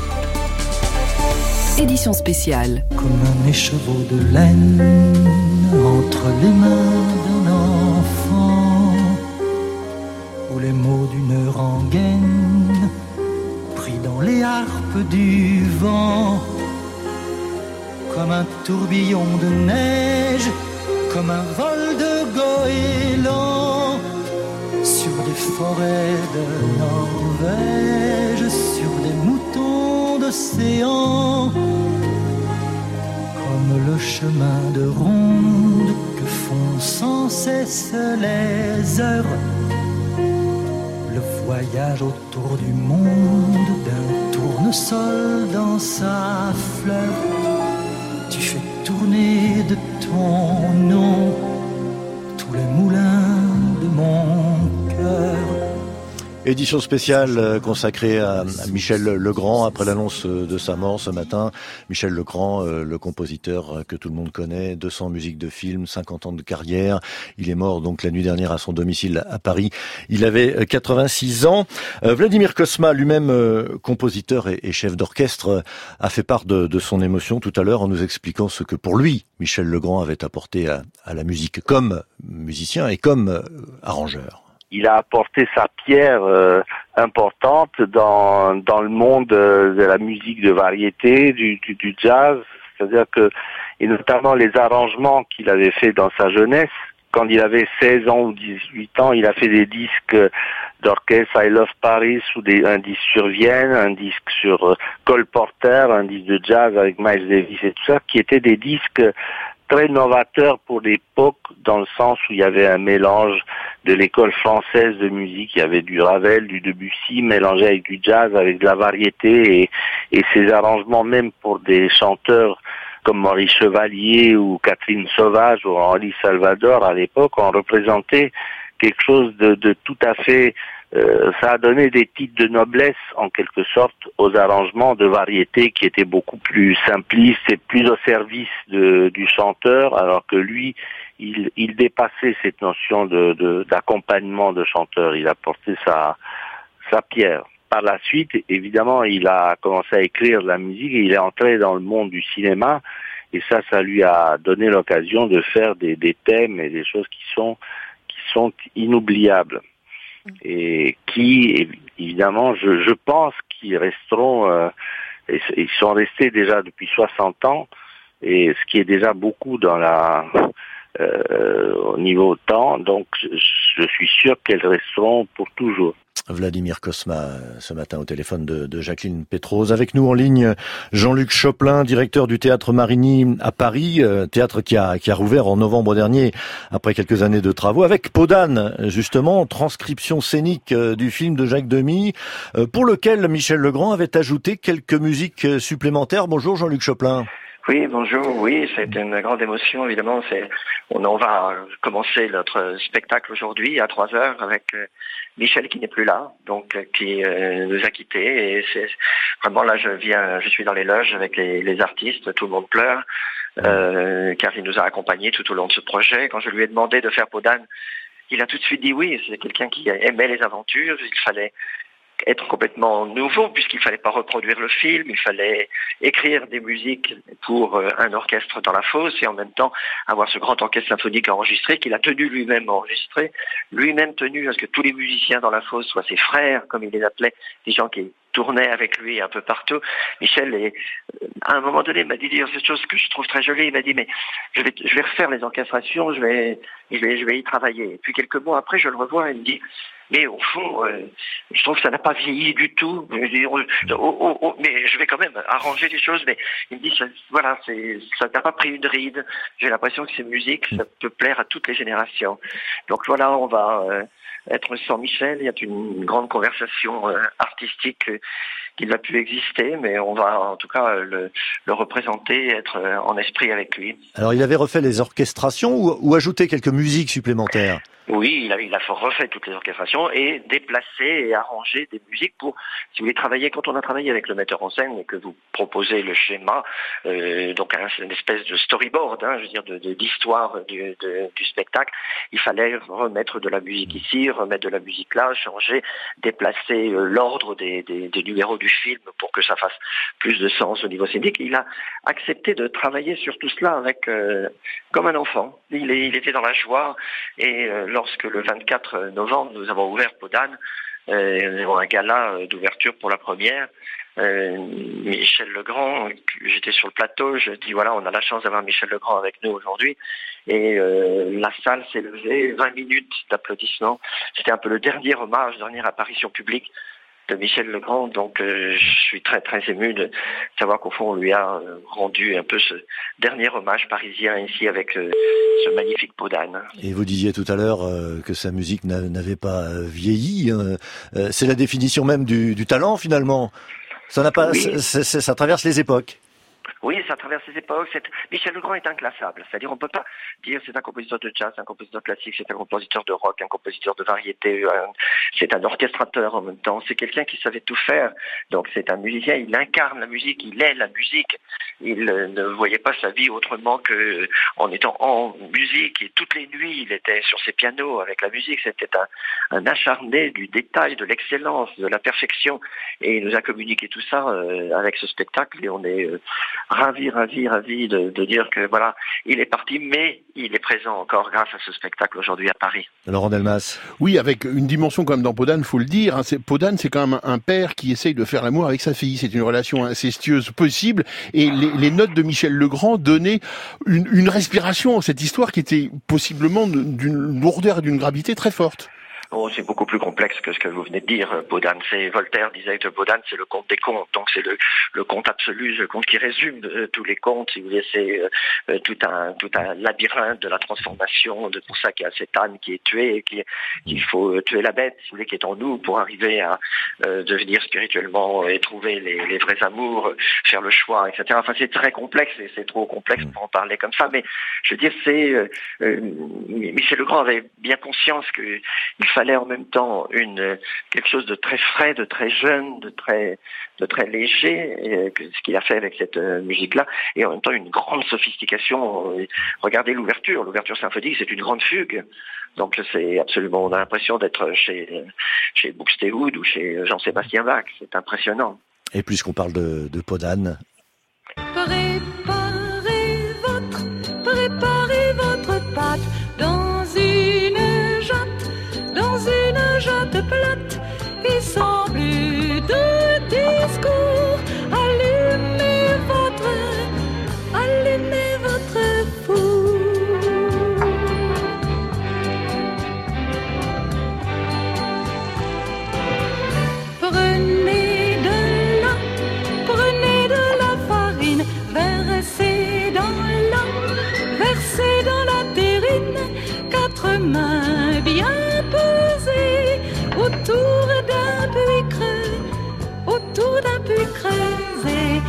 édition spéciale. Comme un écheveau de laine entre les mains d'un enfant, ou les mots d'une rengaine pris dans les harpes du vent. Comme un tourbillon de neige, comme un vol de goéland, sur des forêts de Norvège, sur des moutons d'océan, comme le chemin de ronde que font sans cesse les heures, le voyage autour du monde d'un tournesol dans sa fleur. Tu fais tourner de ton nom tous les moulins de mon cœur. Édition spéciale consacrée à Michel Legrand après l'annonce de sa mort ce matin. Michel Legrand, le compositeur que tout le monde connaît, deux cents musiques de films, cinquante ans de carrière. Il est mort donc la nuit dernière à son domicile à Paris. Il avait quatre-vingt-six ans. Vladimir Cosma, lui-même compositeur et chef d'orchestre, a fait part de, de son émotion tout à l'heure en nous expliquant ce que pour lui, Michel Legrand avait apporté à, à la musique comme musicien et comme arrangeur. Il a apporté sa pierre euh, importante dans dans le monde euh, de la musique de variété, du, du, du jazz, c'est-à-dire que, et notamment les arrangements qu'il avait fait dans sa jeunesse, quand il avait seize ans ou dix-huit ans, il a fait des disques d'orchestre I Love Paris, ou des, un disque sur Vienne, un disque sur euh, Cole Porter, un disque de jazz avec Miles Davis et tout ça, qui étaient des disques très novateur pour l'époque, dans le sens où il y avait un mélange de l'école française de musique. Il y avait du Ravel, du Debussy, mélangé avec du jazz, avec de la variété, et, et ces arrangements, même pour des chanteurs comme Maurice Chevalier ou Catherine Sauvage ou Henri Salvador à l'époque, ont représenté quelque chose de, de tout à fait... Euh, ça a donné des titres de noblesse, en quelque sorte, aux arrangements de variété qui étaient beaucoup plus simplistes et plus au service de, du chanteur, alors que lui, il, il dépassait cette notion de, de, d'accompagnement de chanteur. Il a porté sa, sa pierre. Par la suite, évidemment, il a commencé à écrire de la musique et il est entré dans le monde du cinéma. Et ça, ça lui a donné l'occasion de faire des, des thèmes et des choses qui sont, qui sont inoubliables. Et qui, évidemment, je, je pense qu'ils resteront, euh, et, ils sont restés déjà depuis soixante ans, et ce qui est déjà beaucoup dans la, euh, au niveau temps, donc je, je suis sûr qu'elles resteront pour toujours. Vladimir Cosma, ce matin au téléphone de, de Jacqueline Pétrose. Avec nous en ligne, Jean-Luc Choplin, directeur du Théâtre Marigny à Paris, théâtre qui a, qui a rouvert en novembre dernier après quelques années de travaux, avec Peau d'âne, justement, transcription scénique du film de Jacques Demy, pour lequel Michel Legrand avait ajouté quelques musiques supplémentaires. Bonjour Jean-Luc Choplin. Oui, bonjour. Oui, c'est une grande émotion, évidemment. C'est, on, on va commencer notre spectacle aujourd'hui à trois heures avec euh, Michel qui n'est plus là, donc euh, qui euh, nous a quittés. Et c'est vraiment là, je viens, je suis dans les loges avec les, les artistes, tout le monde pleure, euh, car il nous a accompagnés tout au long de ce projet. Quand je lui ai demandé de faire Peau d'âne, il a tout de suite dit oui. C'est quelqu'un qui aimait les aventures. Il fallait être complètement nouveau, puisqu'il fallait pas reproduire le film, il fallait écrire des musiques pour euh, un orchestre dans la fosse et en même temps avoir ce grand orchestre symphonique enregistré qu'il a tenu lui-même enregistré, lui-même tenu à ce que tous les musiciens dans la fosse soient ses frères, comme il les appelait, des gens qui tournaient avec lui un peu partout. Michel, est, à un moment donné, m'a dit dire cette chose que je trouve très jolie. Il m'a dit mais je vais, je vais refaire les orchestrations, je vais, je vais, je vais y travailler. Et puis quelques mois après, je le revois et il me dit mais au fond, euh, je trouve que ça n'a pas vieilli du tout. Je dis, oh, oh, oh, mais je vais quand même arranger les choses. Mais il me dit, ça, voilà, c'est, ça n'a pas pris une ride. J'ai l'impression que ces musiques, ça peut plaire à toutes les générations. Donc voilà, on va euh, être sans Michel. Il y a une grande conversation euh, artistique euh, qui n'a pu exister, mais on va en tout cas le, le représenter, être euh, en esprit avec lui. Alors il avait refait les orchestrations ou, ou ajouté quelques musiques supplémentaires? Oui, il a, il a refait toutes les orchestrations et déplacé et arrangé des musiques pour, si vous voulez travailler, quand on a travaillé avec le metteur en scène et que vous proposez le schéma, euh, donc hein, c'est une espèce de storyboard, hein, je veux dire, de, de, d'histoire du, de, du spectacle, il fallait remettre de la musique ici, remettre de la musique là, changer, déplacer euh, l'ordre des, des, des numéros du film pour que ça fasse plus de sens au niveau scénique. Il a accepté de travailler sur tout cela avec euh, comme un enfant. Il, est, il était dans la joie et euh, lorsque le vingt-quatre novembre, nous avons ouvert Peau d'âne, Euh, nous avons un gala euh, d'ouverture pour la première. Euh, Michel Legrand, j'étais sur le plateau, je dis voilà, on a la chance d'avoir Michel Legrand avec nous aujourd'hui. Et euh, la salle s'est levée, vingt minutes d'applaudissements. C'était un peu le dernier hommage, dernière apparition publique de Michel Legrand, donc euh, je suis très très ému de savoir qu'au fond on lui a euh, rendu un peu ce dernier hommage parisien ici avec euh, ce magnifique Peau d'âne. Et vous disiez tout à l'heure euh, que sa musique n'a, n'avait pas euh, vieilli, hein. euh, c'est la définition même du, du talent finalement. Ça n'a pas, Oui. c'est, c'est, ça traverse les époques. Oui, ça traverse les époques. C'est... Michel Legrand est inclassable. C'est-à-dire, on peut pas dire c'est un compositeur de jazz, un compositeur classique, c'est un compositeur de rock, un compositeur de variété, un... c'est un orchestrateur en même temps. C'est quelqu'un qui savait tout faire. Donc, c'est un musicien. Il incarne la musique. Il est la musique. Il euh, ne voyait pas sa vie autrement que en étant en musique. Et toutes les nuits, il était sur ses pianos avec la musique. C'était un, un acharné du détail, de l'excellence, de la perfection. Et il nous a communiqué tout ça euh, avec ce spectacle. Et on est euh, ravi, ravi, ravi de, de dire que voilà, il est parti, mais il est présent encore grâce à ce spectacle aujourd'hui à Paris. Laurent Delmas. Oui, avec une dimension quand même dans Peau d'âne, faut le dire. Hein, c'est, Peau d'âne, c'est quand même un père qui essaye de faire l'amour avec sa fille. C'est une relation incestueuse possible. Et les, les notes de Michel Legrand donnaient une, une respiration à cette histoire qui était possiblement d'une lourdeur et d'une gravité très forte. Oh, c'est beaucoup plus complexe que ce que vous venez de dire, Peau d'âne. C'est Voltaire disait que Peau d'âne, c'est le conte des contes. Donc c'est le, le conte absolu, le conte qui résume euh, tous les contes. Si vous voulez, c'est euh, tout un tout un labyrinthe de la transformation. De pour ça qu'il y a cet âne qui est tué, et qui, qu'il faut tuer la bête, si vous voulez, qui est en nous pour arriver à euh, devenir spirituellement et trouver les, les vrais amours, faire le choix, et cetera. Enfin, c'est très complexe et c'est trop complexe pour en parler comme ça. Mais je veux dire, c'est euh, euh, Michel Legrand avait bien conscience que il fallait fallait en même temps une quelque chose de très frais, de très jeune, de très de très léger, et que, ce qu'il a fait avec cette euh, musique-là, et en même temps une grande sophistication. Regardez l'ouverture, l'ouverture symphonique, c'est une grande fugue. Donc c'est absolument, on a l'impression d'être chez chez Buxtehude ou chez Jean-Sébastien Bach. C'est impressionnant. Et puisqu'on parle de, de Peau d'âne. Préparez votre, préparez votre pâte dans une jatte, dans une jatte plate, et sans plus de discours, allumez votre, allumez votre four. Prenez de la, prenez de la farine, versez dans la, versez dans la terrine, quatre mains bien pesées autour d'un puits creux, autour d'un puits creusé.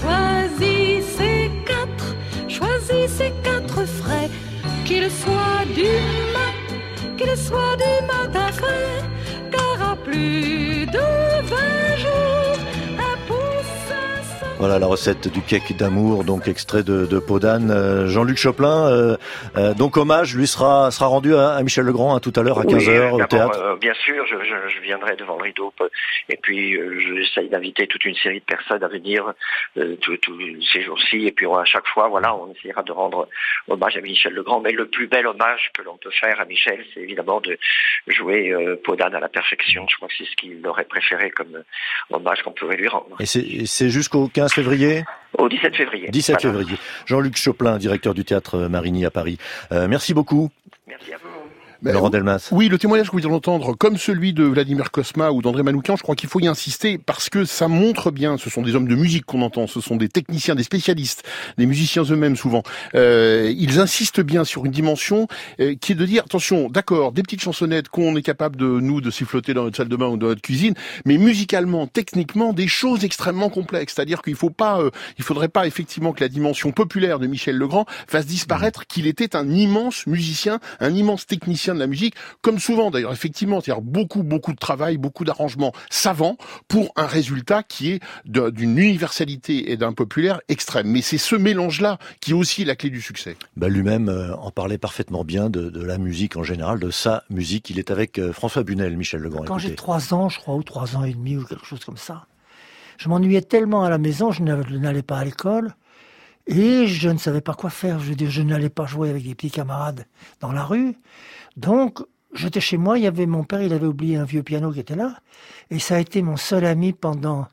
Choisissez quatre, choisissez quatre frais, qu'ils soient du mat, qu'ils soient du matin frais, car à plus de vingt jours, un pouce. Voilà la recette du cake d'amour, donc extrait de, de Peau d'âne. Euh, Jean-Luc Choplin, euh, euh, donc hommage lui sera sera rendu à, à Michel Legrand hein, tout à l'heure à quinze heures oui, au théâtre. Euh, bien sûr, je, je, je viendrai devant le rideau et puis euh, j'essaye d'inviter toute une série de personnes à venir euh, tous ces jours-ci, et puis on, à chaque fois, voilà, on essaiera de rendre hommage à Michel Legrand. Mais le plus bel hommage que l'on peut faire à Michel, c'est évidemment de jouer euh, Peau d'âne à la perfection. Je crois que c'est ce qu'il aurait préféré comme euh, hommage qu'on pourrait lui rendre. Et c'est, et c'est jusqu'au quinze février Au dix-sept février. dix-sept voilà. février. Jean-Luc Choplin, directeur du théâtre Marigny à Paris. Euh, merci beaucoup. Merci à vous. Ben, Laurent Delmas. Oui, le témoignage que vous allez entendre, comme celui de Vladimir Kosma ou d'André Manoukian, je crois qu'il faut y insister parce que ça montre bien, ce sont des hommes de musique qu'on entend, ce sont des techniciens, des spécialistes, des musiciens eux-mêmes souvent. Euh, ils insistent bien sur une dimension euh, qui est de dire, attention, d'accord, des petites chansonnettes qu'on est capable de nous de siffloter dans notre salle de bain ou dans notre cuisine, mais musicalement, techniquement, des choses extrêmement complexes. C'est-à-dire qu'il faut pas, euh, il faudrait pas effectivement que la dimension populaire de Michel Legrand fasse disparaître qu'il était un immense musicien, un immense technicien de la musique, comme souvent d'ailleurs, effectivement, c'est-à-dire beaucoup, beaucoup de travail, beaucoup d'arrangements savants pour un résultat qui est de, d'une universalité et d'un populaire extrême. Mais c'est ce mélange-là qui est aussi la clé du succès. Bah, lui-même euh, en parlait parfaitement bien de, de la musique en général, de sa musique. Il est avec euh, François Bunel, Michel Legrand. Quand écoutez. j'ai trois ans, je crois, ou trois ans et demi, ou quelque chose comme ça, je m'ennuyais tellement à la maison, je n'allais pas à l'école, et je ne savais pas quoi faire. Je veux dire, je n'allais pas jouer avec des petits camarades dans la rue. Donc, j'étais chez moi, il y avait mon père, il avait oublié un vieux piano qui était là, et ça a été mon seul ami pendant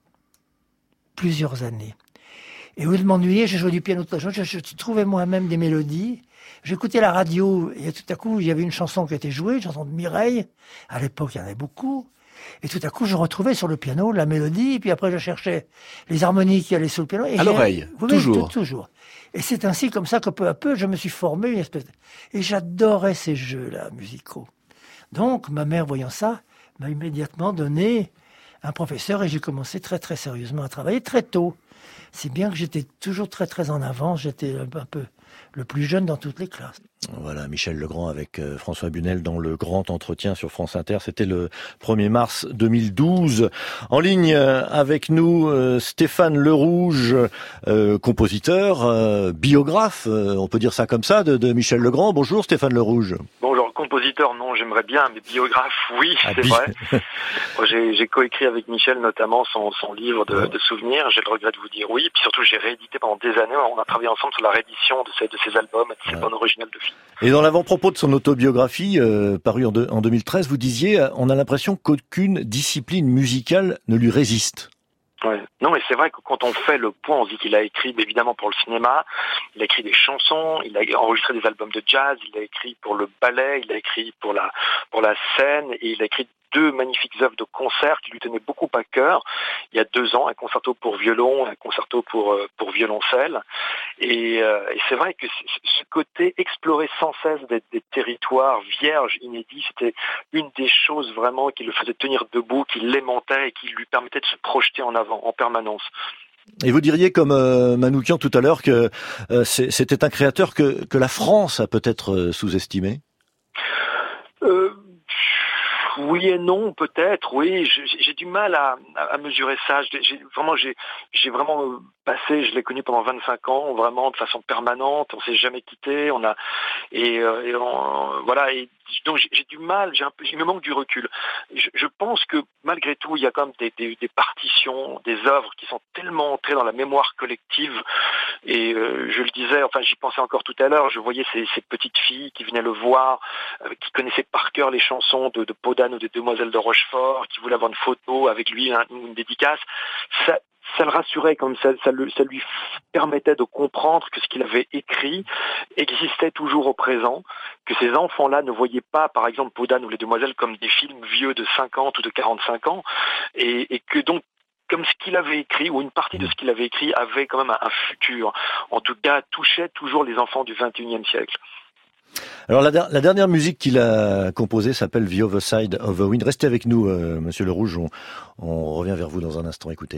plusieurs années. Et au lieu de m'ennuyer, j'ai joué du piano toute la journée, je, je trouvais moi-même des mélodies. J'écoutais la radio, et tout à coup, il y avait une chanson qui était jouée, une chanson de Mireille. À l'époque, il y en avait beaucoup. Et tout à coup, je retrouvais sur le piano la mélodie, et puis après, je cherchais les harmonies qui allaient sur le piano. Et à l'oreille, oui, toujours. Tout, toujours. Et c'est ainsi, comme ça, que peu à peu, je me suis formé une espèce de... Et j'adorais ces jeux-là, musicaux. Donc, ma mère, voyant ça, m'a immédiatement donné un professeur, et j'ai commencé très, très sérieusement à travailler très tôt. C'est bien que j'étais toujours très, très en avance, j'étais un peu le plus jeune dans toutes les classes. Voilà, Michel Legrand avec euh, François Bunel dans le grand entretien sur France Inter. C'était le premier mars deux mille douze. En ligne euh, avec nous, euh, Stéphane Le Rouge, euh, compositeur, euh, biographe, euh, on peut dire ça comme ça, de, de Michel Legrand. Bonjour Stéphane Le Rouge. Bonjour, compositeur, non, j'aimerais bien, mais biographe, oui, ah, c'est bi- vrai. Moi, j'ai, j'ai coécrit avec Michel notamment son, son livre de, de souvenirs. J'ai le regret de vous dire oui. Puis surtout, j'ai réédité pendant des années. On a travaillé ensemble sur la réédition de ses, de ses albums, de ses ouais. bandes originales de films. Et dans l'avant-propos de son autobiographie, euh, parue en, de, en deux mille treize, vous disiez, on a l'impression qu'aucune discipline musicale ne lui résiste. Ouais. Non, mais c'est vrai que quand on fait le point, on se dit qu'il a écrit, évidemment, pour le cinéma, il a écrit des chansons, il a enregistré des albums de jazz, il a écrit pour le ballet, il a écrit pour la, pour la scène, et il a écrit deux magnifiques œuvres de concert qui lui tenaient beaucoup à cœur. Il y a deux ans, un concerto pour violon, un concerto pour euh, pour violoncelle. Et, euh, et c'est vrai que ce côté explorer sans cesse des, des territoires vierges, inédits, c'était une des choses vraiment qui le faisait tenir debout, qui l'aimantait et qui lui permettait de se projeter en avant en permanence. Et vous diriez, comme euh, Manoukian tout à l'heure, que euh, c'est, c'était un créateur que que la France a peut-être euh, sous-estimé. Euh, Oui et non, peut-être. Oui, j'ai, j'ai du mal à, à mesurer ça. J'ai, j'ai vraiment, j'ai, j'ai vraiment passé. Je l'ai connu pendant vingt-cinq ans, vraiment de façon permanente. On s'est jamais quitté. On a et, et on, voilà. Et donc j'ai, j'ai du mal. J'ai un peu, il me manque du recul. Je, je pense que malgré tout, il y a quand même des, des, des partitions, des œuvres qui sont tellement entrées dans la mémoire collective. Et euh, je le disais, enfin, j'y pensais encore tout à l'heure. Je voyais ces, ces petites filles qui venaient le voir, euh, qui connaissaient par cœur les chansons de, de Podane ou des Demoiselles de Rochefort, qui voulaient avoir une photo avec lui, hein, une dédicace. Ça, ça le rassurait, comme ça, ça, le, ça lui permettait de comprendre que ce qu'il avait écrit existait toujours au présent, que ces enfants-là ne voyaient pas, par exemple, Podane ou les Demoiselles comme des films vieux de cinquante ou de quarante-cinq ans, et, et que donc comme ce qu'il avait écrit, ou une partie de ce qu'il avait écrit, avait quand même un, un futur. En tout cas, touchait toujours les enfants du vingt et unième siècle. Alors la, la dernière musique qu'il a composée s'appelle The Other Side of the Wind. Restez avec nous, euh, Monsieur Le Rouge. On, on revient vers vous dans un instant. Écoutez.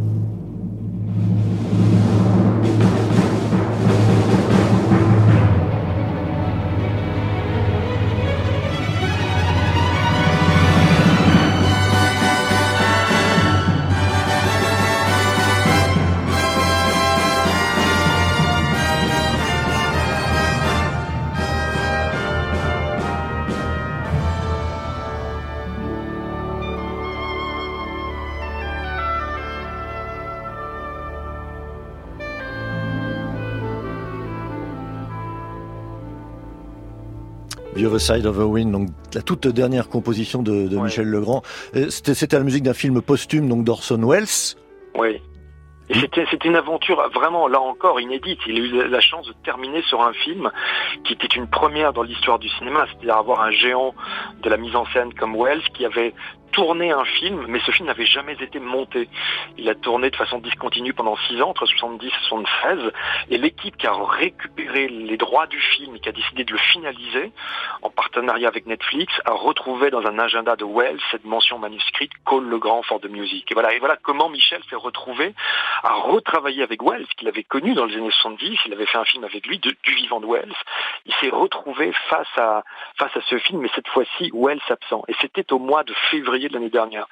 The Other Side of the Wind, donc la toute dernière composition de, de ouais. Michel Legrand. C'était, c'était la musique d'un film posthume, donc d'Orson Welles. Oui. Et c'était, c'était une aventure vraiment, là encore, inédite. Il a eu la chance de terminer sur un film qui était une première dans l'histoire du cinéma, c'est-à-dire avoir un géant de la mise en scène comme Welles qui avait tourné un film, mais ce film n'avait jamais été monté. Il a tourné de façon discontinue pendant six ans, entre soixante-dix et soixante-treize, et l'équipe qui a récupéré les droits du film et qui a décidé de le finaliser, en partenariat avec Netflix, a retrouvé dans un agenda de Welles cette mention manuscrite « Call Legrand for the Music ». Et voilà, et voilà comment Michel s'est retrouvé à retravailler avec Welles, qu'il avait connu dans les années soixante-dix, il avait fait un film avec lui, de, du vivant de Welles. Il s'est retrouvé face à, face à ce film, mais cette fois-ci, Welles absent. Et c'était au mois de février de l'année dernière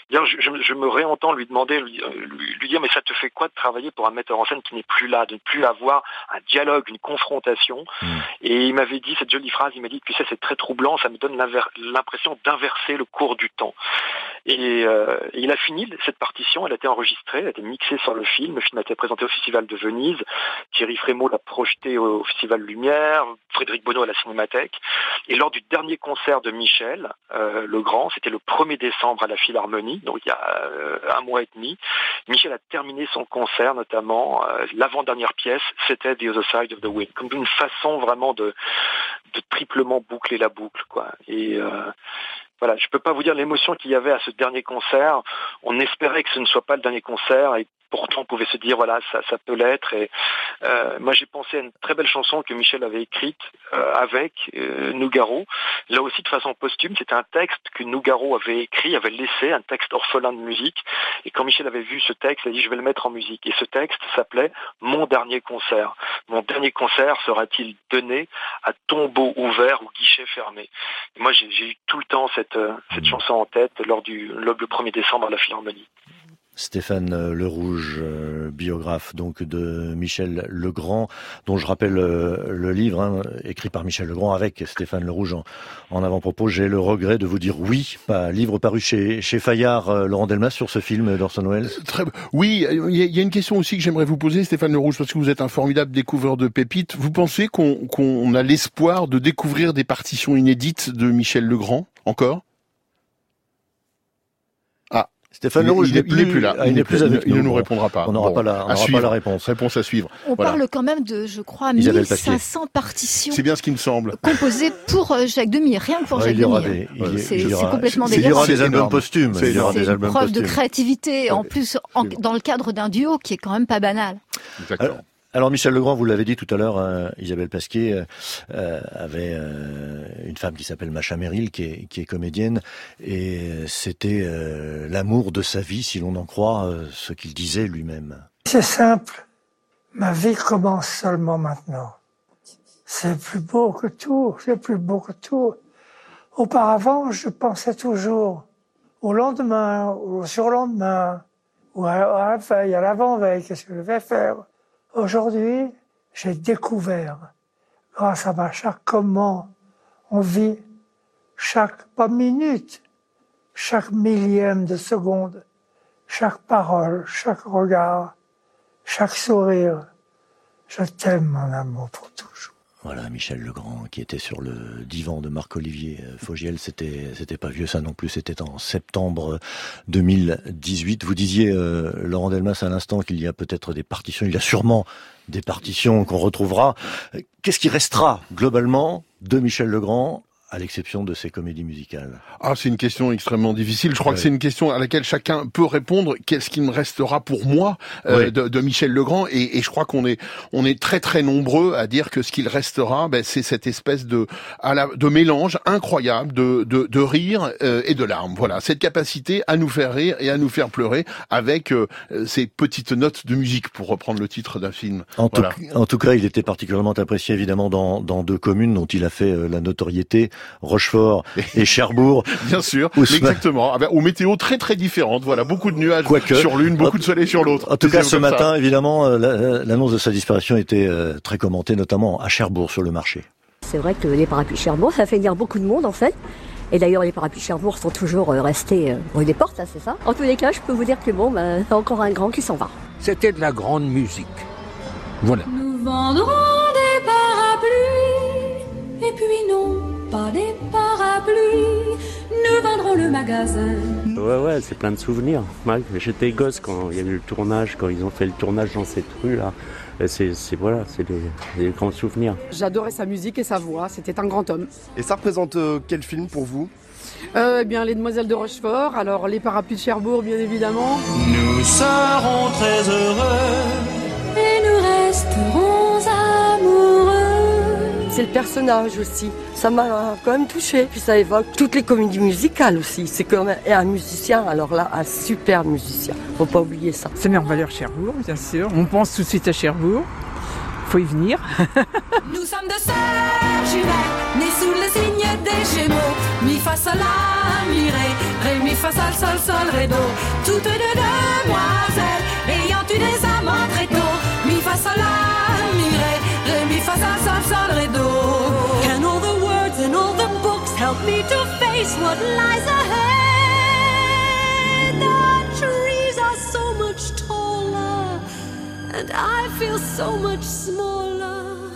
D'ailleurs, je, je, je me réentends lui demander, lui, lui, lui dire, mais ça te fait quoi de travailler pour un metteur en scène qui n'est plus là, de ne plus avoir un dialogue, une confrontation. Mmh. Et il m'avait dit cette jolie phrase, il m'a dit, tu sais, c'est très troublant, ça me donne l'impression d'inverser le cours du temps. Et, euh, et il a fini cette partition, elle a été enregistrée, elle a été mixée sur le film, le film a été présenté au Festival de Venise, Thierry Frémaux l'a projeté au, au Festival Lumière, Frédéric Bonneau à la Cinémathèque, et lors du dernier concert de Michel euh, Legrand, c'était le premier décembre à la Philharmonie, donc il y a euh, un mois et demi, Michel a terminé son concert, notamment euh, l'avant-dernière pièce, c'était The Other Side of the Wind, comme une façon vraiment de, de triplement boucler la boucle, quoi. Et euh, voilà, je peux pas vous dire l'émotion qu'il y avait à ce dernier concert. On espérait que ce ne soit pas le dernier concert et pourtant on pouvait se dire voilà, ça, ça peut l'être. Et euh, moi j'ai pensé à une très belle chanson que Michel avait écrite euh, avec euh, Nougaro. Là aussi de façon posthume, c'était un texte que Nougaro avait écrit, avait laissé, un texte orphelin de musique. Et quand Michel avait vu ce texte, il a dit je vais le mettre en musique. Et ce texte s'appelait Mon dernier concert. Mon dernier concert sera-t-il donné à tombeau ouvert ou guichet fermé? Et moi j'ai, j'ai eu tout le temps cette Cette, cette chanson en tête lors du lors le premier décembre à la Philharmonie. Stéphane Le Rouge, euh, biographe donc de Michel Legrand, dont je rappelle euh, le livre hein, écrit par Michel Legrand avec Stéphane Le Rouge en, en avant-propos. J'ai le regret de vous dire oui, pas livre paru chez chez Fayard. Euh, Laurent Delmas sur ce film d'Orson Welles. Très oui, il y, y a une question aussi que j'aimerais vous poser, Stéphane Le Rouge, parce que vous êtes un formidable découvreur de pépites. Vous pensez qu'on qu'on a l'espoir de découvrir des partitions inédites de Michel Legrand encore? Ah. Stéphane Le Rouge, il, il, il n'est plus là. Ah, il n'est plus avec il nous. ne nous répondra pas. On n'aura bon, pas la, on n'aura pas la réponse. Réponse à suivre. On voilà. parle quand même de, je crois, mille cinq cents partitions. C'est bien ce qui me semble. Composées pour Jacques Demy, rien que pour ouais, Jacques Demy. C'est complètement délirant. Il y aura des albums posthumes. C'est une preuve posthumes. de créativité, en plus, en, dans le cadre d'un duo qui est quand même pas banal. Exactement. Alors, Alors Michel Legrand, vous l'avez dit tout à l'heure, euh, Isabelle Pasquier euh, avait euh, une femme qui s'appelle Macha Merrill, qui est, qui est comédienne, et c'était euh, l'amour de sa vie, si l'on en croit euh, ce qu'il disait lui-même. C'est simple, ma vie commence seulement maintenant. C'est plus beau que tout, c'est plus beau que tout. Auparavant, je pensais toujours au lendemain, au surlendemain, ou à, à la veille, à l'avant-veille, qu'est-ce que je vais faire. Aujourd'hui, j'ai découvert, grâce à Macha, comment on vit chaque, pas minute, chaque millième de seconde, chaque parole, chaque regard, chaque sourire. Je t'aime, mon amour, pour toujours. Voilà, Michel Legrand, qui était sur le divan de Marc-Olivier Fogiel. C'était, c'était pas vieux, ça non plus. C'était en septembre deux mille dix-huit. Vous disiez, euh, Laurent Delmas, à l'instant, qu'il y a peut-être des partitions. Il y a sûrement des partitions qu'on retrouvera. Qu'est-ce qui restera, globalement, de Michel Legrand, à l'exception de ses comédies musicales? Ah, c'est une question extrêmement difficile. Je crois ouais. que c'est une question à laquelle chacun peut répondre. Qu'est-ce qui me restera pour moi euh, ouais. de, de Michel Legrand? Et, et je crois qu'on est, on est très très nombreux à dire que ce qu'il restera, ben, c'est cette espèce de, à la, de mélange incroyable de, de, de rire euh, et de larmes. Voilà, cette capacité à nous faire rire et à nous faire pleurer avec euh, ces petites notes de musique, pour reprendre le titre d'un film. En, voilà. tout, en tout cas, il était particulièrement apprécié évidemment dans, dans deux communes dont il a fait euh, la notoriété. Rochefort et Cherbourg. Bien sûr, exactement. Ah ben, aux météos très très différentes. Voilà, beaucoup de nuages Quoique, sur l'une, beaucoup de soleil sur l'autre. En tout cas, ce matin, ça. évidemment, l'annonce de sa disparition était très commentée, notamment à Cherbourg, sur le marché. C'est vrai que les parapluies Cherbourg, ça fait venir beaucoup de monde, en fait. Et d'ailleurs, les parapluies Cherbourg sont toujours restés rue des Portes, là, c'est ça. En tous les cas, je peux vous dire que bon, ben, c'est encore un grand qui s'en va. C'était de la grande musique. Voilà. Nous vendrons des parapluies, et puis non. Pas des parapluies, nous vendrons le magasin. Ouais, ouais, c'est plein de souvenirs. Ouais, j'étais gosse quand il y a eu le tournage, quand ils ont fait le tournage dans cette rue-là. C'est, c'est, voilà, c'est des, des grands souvenirs. J'adorais sa musique et sa voix, c'était un grand homme. Et ça représente euh, quel film pour vous? euh, Eh bien, Les Demoiselles de Rochefort, alors Les Parapluies de Cherbourg, bien évidemment. Nous serons très heureux et nous resterons amoureux. C'est le personnage aussi, ça m'a quand même touchée. Puis ça évoque toutes les comédies musicales aussi. C'est quand même un musicien, alors là, un super musicien. Faut pas oublier ça. Ça met en valeur Cherbourg, bien sûr. On pense tout de suite à Cherbourg. faut y venir. Nous sommes deux sœurs jumelles, nées sous le signe des Gémeaux. Mi fa sol la mi ré, ré mi fa sol sol sol ré do. Toutes deux demoiselles, ayant eu des amants très tôt. Mi fa sol la mi ré, ré mi fa sol sol sol ré do. Can all the words and all the books help me to face what lies ahead? The trees are so much taller, and I feel so much smaller.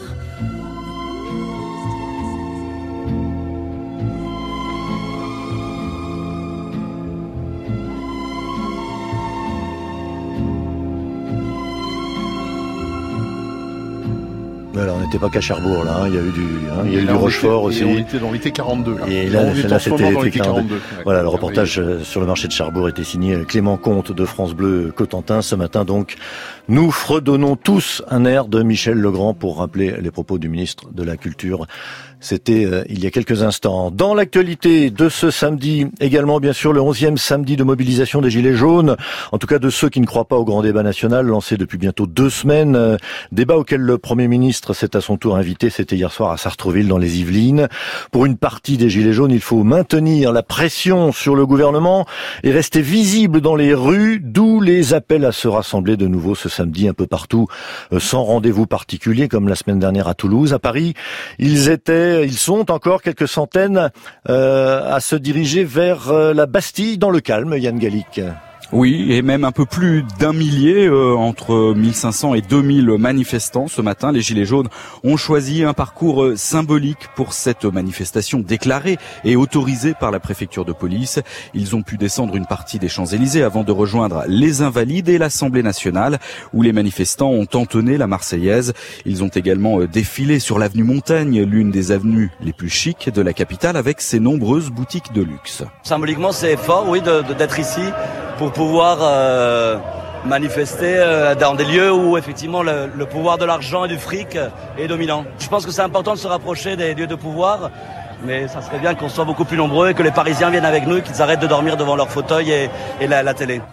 Alors, on n'était pas qu'à Cherbourg, là. Hein. Il y a eu du, hein, il y a eu du Rochefort aussi. On était dans l'été quarante-deux. Là. Et là, là, là c'était l'été quarante-deux. Ouais, voilà, le reportage euh, sur le marché de Cherbourg était signé Clément Comte de France Bleu Cotentin. Ce matin, donc, nous fredonnons tous un air de Michel Legrand pour rappeler les propos du ministre de la Culture. C'était euh, il y a quelques instants. Dans l'actualité de ce samedi, également bien sûr le onzième samedi de mobilisation des Gilets jaunes, en tout cas de ceux qui ne croient pas au grand débat national lancé depuis bientôt deux semaines. Euh, débat auquel le Premier ministre s'est à son tour invité, c'était hier soir à Sartrouville dans les Yvelines. Pour une partie des Gilets jaunes, il faut maintenir la pression sur le gouvernement et rester visible dans les rues, d'où les appels à se rassembler de nouveau ce samedi un peu partout, euh, sans rendez-vous particulier comme la semaine dernière à Toulouse. À Paris, ils étaient Ils sont encore quelques centaines euh, à se diriger vers euh, la Bastille dans le calme, Yann Gallic. Oui, et même un peu plus d'un millier, euh, entre mille cinq cents et deux mille manifestants ce matin. Les Gilets jaunes ont choisi un parcours euh, symbolique pour cette manifestation déclarée et autorisée par la préfecture de police. Ils ont pu descendre une partie des Champs-Élysées avant de rejoindre les Invalides et l'Assemblée nationale, où les manifestants ont entonné la Marseillaise. Ils ont également euh, défilé sur l'avenue Montaigne, l'une des avenues les plus chics de la capitale, avec ses nombreuses boutiques de luxe. Symboliquement, c'est fort, oui, de, de, d'être ici pour pouvoir euh, manifester euh, dans des lieux où effectivement le, le pouvoir de l'argent et du fric est dominant. Je pense que c'est important de se rapprocher des lieux de pouvoir, mais ça serait bien qu'on soit beaucoup plus nombreux et que les Parisiens viennent avec nous et qu'ils arrêtent de dormir devant leur fauteuil et, et la, la télé.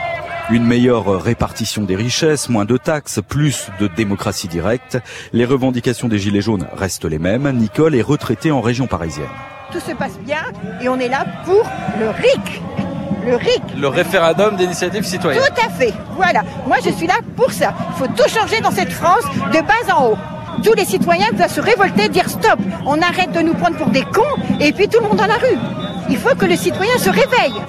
Une meilleure répartition des richesses, moins de taxes, plus de démocratie directe. Les revendications des Gilets jaunes restent les mêmes. Nicole est retraitée en région parisienne. Tout se passe bien et on est là pour le R I C. Le R I C. Le référendum d'initiative citoyenne. Tout à fait. Voilà. Moi, je suis là pour ça. Il faut tout changer dans cette France de bas en haut. Tous les citoyens doivent se révolter, dire stop. On arrête de nous prendre pour des cons et puis tout le monde dans la rue. Il faut que le citoyen se réveille.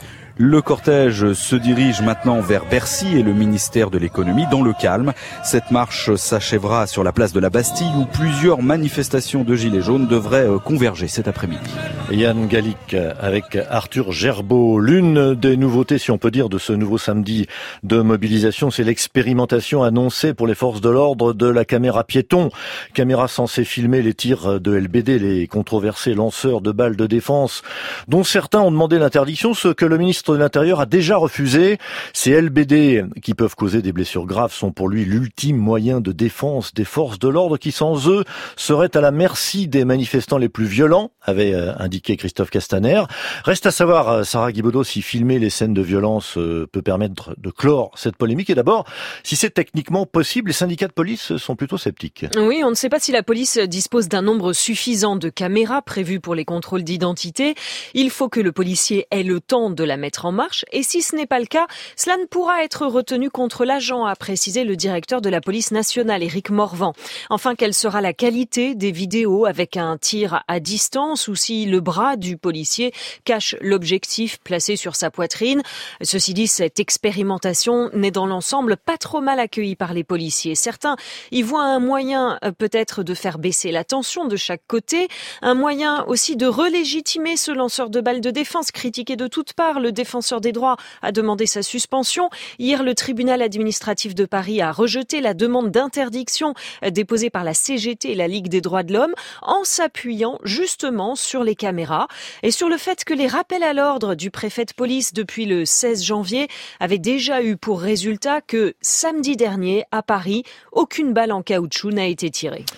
Le cortège se dirige maintenant vers Bercy et le ministère de l'économie dans le calme. Cette marche s'achèvera sur la place de la Bastille où plusieurs manifestations de Gilets jaunes devraient converger cet après-midi. Yann Gallic avec Arthur Gerbeau. L'une des nouveautés, si on peut dire, de ce nouveau samedi de mobilisation, c'est l'expérimentation annoncée pour les forces de l'ordre de la caméra piéton. Caméra censée filmer les tirs de L B D, les controversés lanceurs de balles de défense, dont certains ont demandé l'interdiction, ce que le ministre de l'Intérieur a déjà refusé. Ces L B D qui peuvent causer des blessures graves sont pour lui l'ultime moyen de défense des forces de l'ordre qui, sans eux, seraient à la merci des manifestants les plus violents, avait indiqué Christophe Castaner. Reste à savoir, Sarah Guibaudot, si filmer les scènes de violence peut permettre de clore cette polémique. Et d'abord, si c'est techniquement possible, les syndicats de police sont plutôt sceptiques. Oui, on ne sait pas si la police dispose d'un nombre suffisant de caméras prévues pour les contrôles d'identité. Il faut que le policier ait le temps de la mettre en marche. Et si ce n'est pas le cas, cela ne pourra être retenu contre l'agent, a précisé le directeur de la police nationale, Éric Morvan. Enfin, quelle sera la qualité des vidéos avec un tir à distance ou si le bras du policier cache l'objectif placé sur sa poitrine. Ceci dit, cette expérimentation n'est dans l'ensemble pas trop mal accueillie par les policiers. Certains y voient un moyen peut-être de faire baisser la tension de chaque côté, un moyen aussi de relégitimer ce lanceur de balles de défense critiqué de toutes parts. Le défenseur des droits a demandé sa suspension. Hier, le tribunal administratif de Paris a rejeté la demande d'interdiction déposée par la C G T et la Ligue des droits de l'homme en s'appuyant justement sur les caméras et sur le fait que les rappels à l'ordre du préfet de police depuis le seize janvier avaient déjà eu pour résultat que samedi dernier, à Paris, aucune balle en caoutchouc n'a été tirée.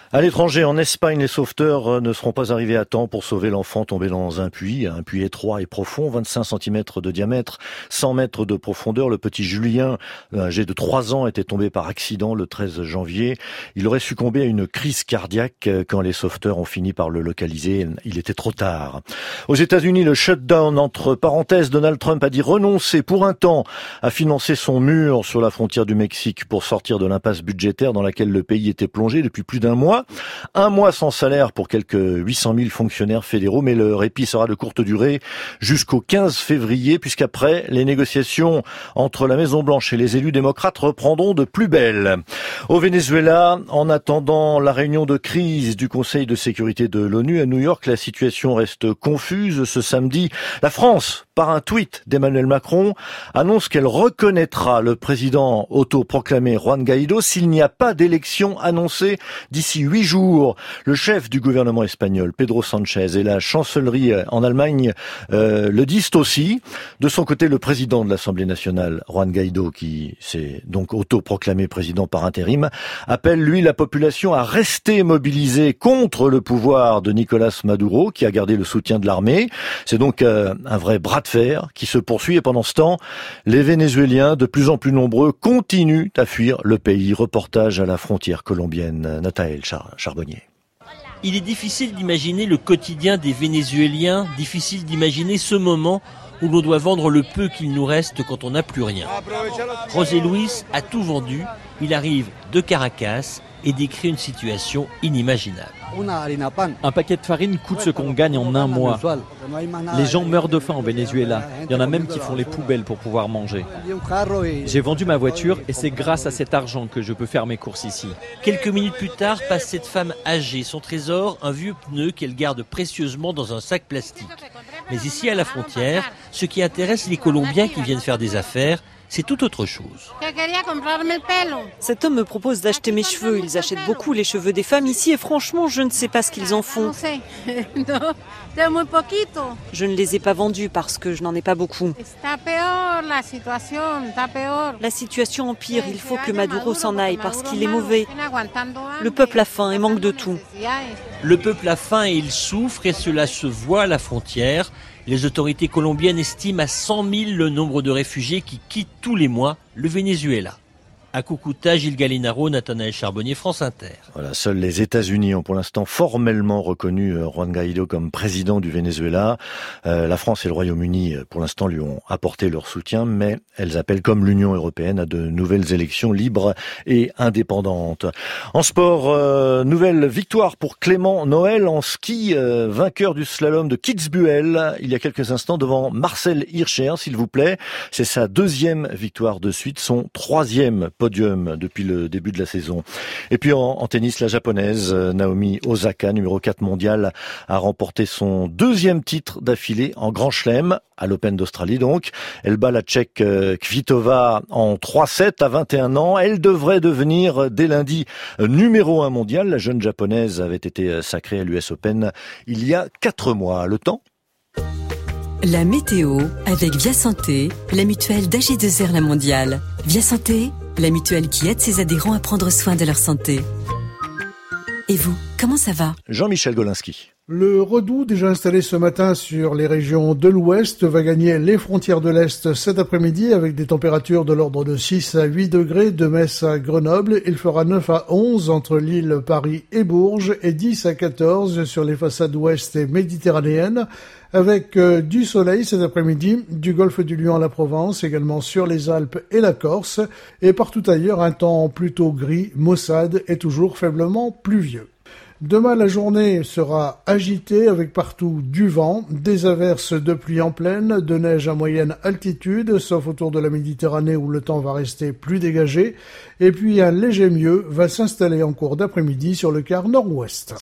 À l'étranger, en Espagne, les sauveteurs ne seront pas arrivés à temps pour sauver l'enfant tombé dans un puits, un puits étroit et profond, vingt-cinq centimètres de diamètre, cent mètres de profondeur. Le petit Julien, âgé de trois ans, était tombé par accident le treize janvier. Il aurait succombé à une crise cardiaque quand les sauveteurs ont fini par le localiser. Il était trop tard. Aux États-Unis, le shutdown, entre parenthèses, Donald Trump a dit renoncer pour un temps à financer son mur sur la frontière du Mexique pour sortir de l'impasse budgétaire dans laquelle le pays était plongé depuis plus d'un mois. Un mois sans salaire pour quelques huit cent mille fonctionnaires fédéraux, mais le répit sera de courte durée jusqu'au quinze février, puisqu'après, les négociations entre la Maison-Blanche et les élus démocrates reprendront de plus belle. Au Venezuela, en attendant la réunion de crise du Conseil de sécurité de l'ONU à New York, la situation reste confuse. Ce samedi, la France, par un tweet d'Emmanuel Macron, annonce qu'elle reconnaîtra le président autoproclamé Juan Guaido s'il n'y a pas d'élection annoncée d'ici huit jours. Le chef du gouvernement espagnol, Pedro Sanchez, et la chancellerie en Allemagne euh, le disent aussi. De son côté, le président de l'Assemblée nationale, Juan Guaido, qui s'est donc autoproclamé président par intérim, appelle, lui, la population à rester mobilisée contre le pouvoir de Nicolás Maduro, qui a gardé le soutien de l'armée. C'est donc euh, un vrai bras de fer qui se poursuit, et pendant ce temps, les Vénézuéliens, de plus en plus nombreux, continuent à fuir le pays. Reportage à la frontière colombienne. Nathaël Char- Charbonnier. Il est difficile d'imaginer le quotidien des Vénézuéliens, difficile d'imaginer ce moment où l'on doit vendre le peu qu'il nous reste quand on n'a plus rien. José Luis a tout vendu, il arrive de Caracas et décrit une situation inimaginable. Un paquet de farine coûte ce qu'on gagne en un mois. Les gens meurent de faim au Venezuela. Il y en a même qui font les poubelles pour pouvoir manger. J'ai vendu ma voiture et c'est grâce à cet argent que je peux faire mes courses ici. Quelques minutes plus tard, passe cette femme âgée. Son trésor, un vieux pneu qu'elle garde précieusement dans un sac plastique. Mais ici, à la frontière, ce qui intéresse les Colombiens qui viennent faire des affaires, c'est tout autre chose. Cet homme me propose d'acheter mes cheveux. Ils achètent beaucoup les cheveux des femmes ici et franchement, je ne sais pas ce qu'ils en font. Je ne les ai pas vendus parce que je n'en ai pas beaucoup. La situation empire. Il faut que Maduro s'en aille parce qu'il est mauvais. Le peuple a faim et manque de tout. Le peuple a faim et il souffre et cela se voit à la frontière. Les autorités colombiennes estiment à cent mille le nombre de réfugiés qui quittent tous les mois le Venezuela. À Cúcuta, Gilles Gallinaro, Nathanaël Charbonnier, France Inter. Voilà, seuls les États-Unis ont pour l'instant formellement reconnu Juan Guaido comme président du Venezuela. Euh, la France et le Royaume-Uni, pour l'instant, lui ont apporté leur soutien, mais elles appellent, comme l'Union européenne, à de nouvelles élections libres et indépendantes. En sport, euh, nouvelle victoire pour Clément Noël en ski, euh, vainqueur du slalom de Kitzbühel il y a quelques instants devant Marcel Hirscher, s'il vous plaît. C'est sa deuxième victoire de suite, son troisième podium depuis le début de la saison. Et puis en, en tennis, la japonaise Naomi Osaka, numéro quatre mondiale, a remporté son deuxième titre d'affilée en Grand Chelem, à l'Open d'Australie donc. Elle bat la Tchèque Kvitova en trois sept à vingt et un ans. Elle devrait devenir dès lundi numéro un mondial. La jeune japonaise avait été sacrée à l'U S Open il y a quatre mois. Le temps ? La météo avec Via Santé, la mutuelle d'A G deux R La Mondiale. Via Santé, la mutuelle qui aide ses adhérents à prendre soin de leur santé. Et vous, comment ça va ? Jean-Michel Golinski. Le Redout, déjà installé ce matin sur les régions de l'Ouest, va gagner les frontières de l'Est cet après-midi avec des températures de l'ordre de six à huit degrés de Metz à Grenoble. Il fera neuf à onze entre Lille, Paris et Bourges et dix à quatorze sur les façades ouest et méditerranéennes avec euh, du soleil cet après-midi, du golfe du Lion à la Provence, également sur les Alpes et la Corse et partout ailleurs un temps plutôt gris, maussade et toujours faiblement pluvieux. Demain, la journée sera agitée avec partout du vent, des averses de pluie en plaine, de neige à moyenne altitude, sauf autour de la Méditerranée où le temps va rester plus dégagé. Et puis un léger mieux va s'installer en cours d'après-midi sur le quart nord-ouest.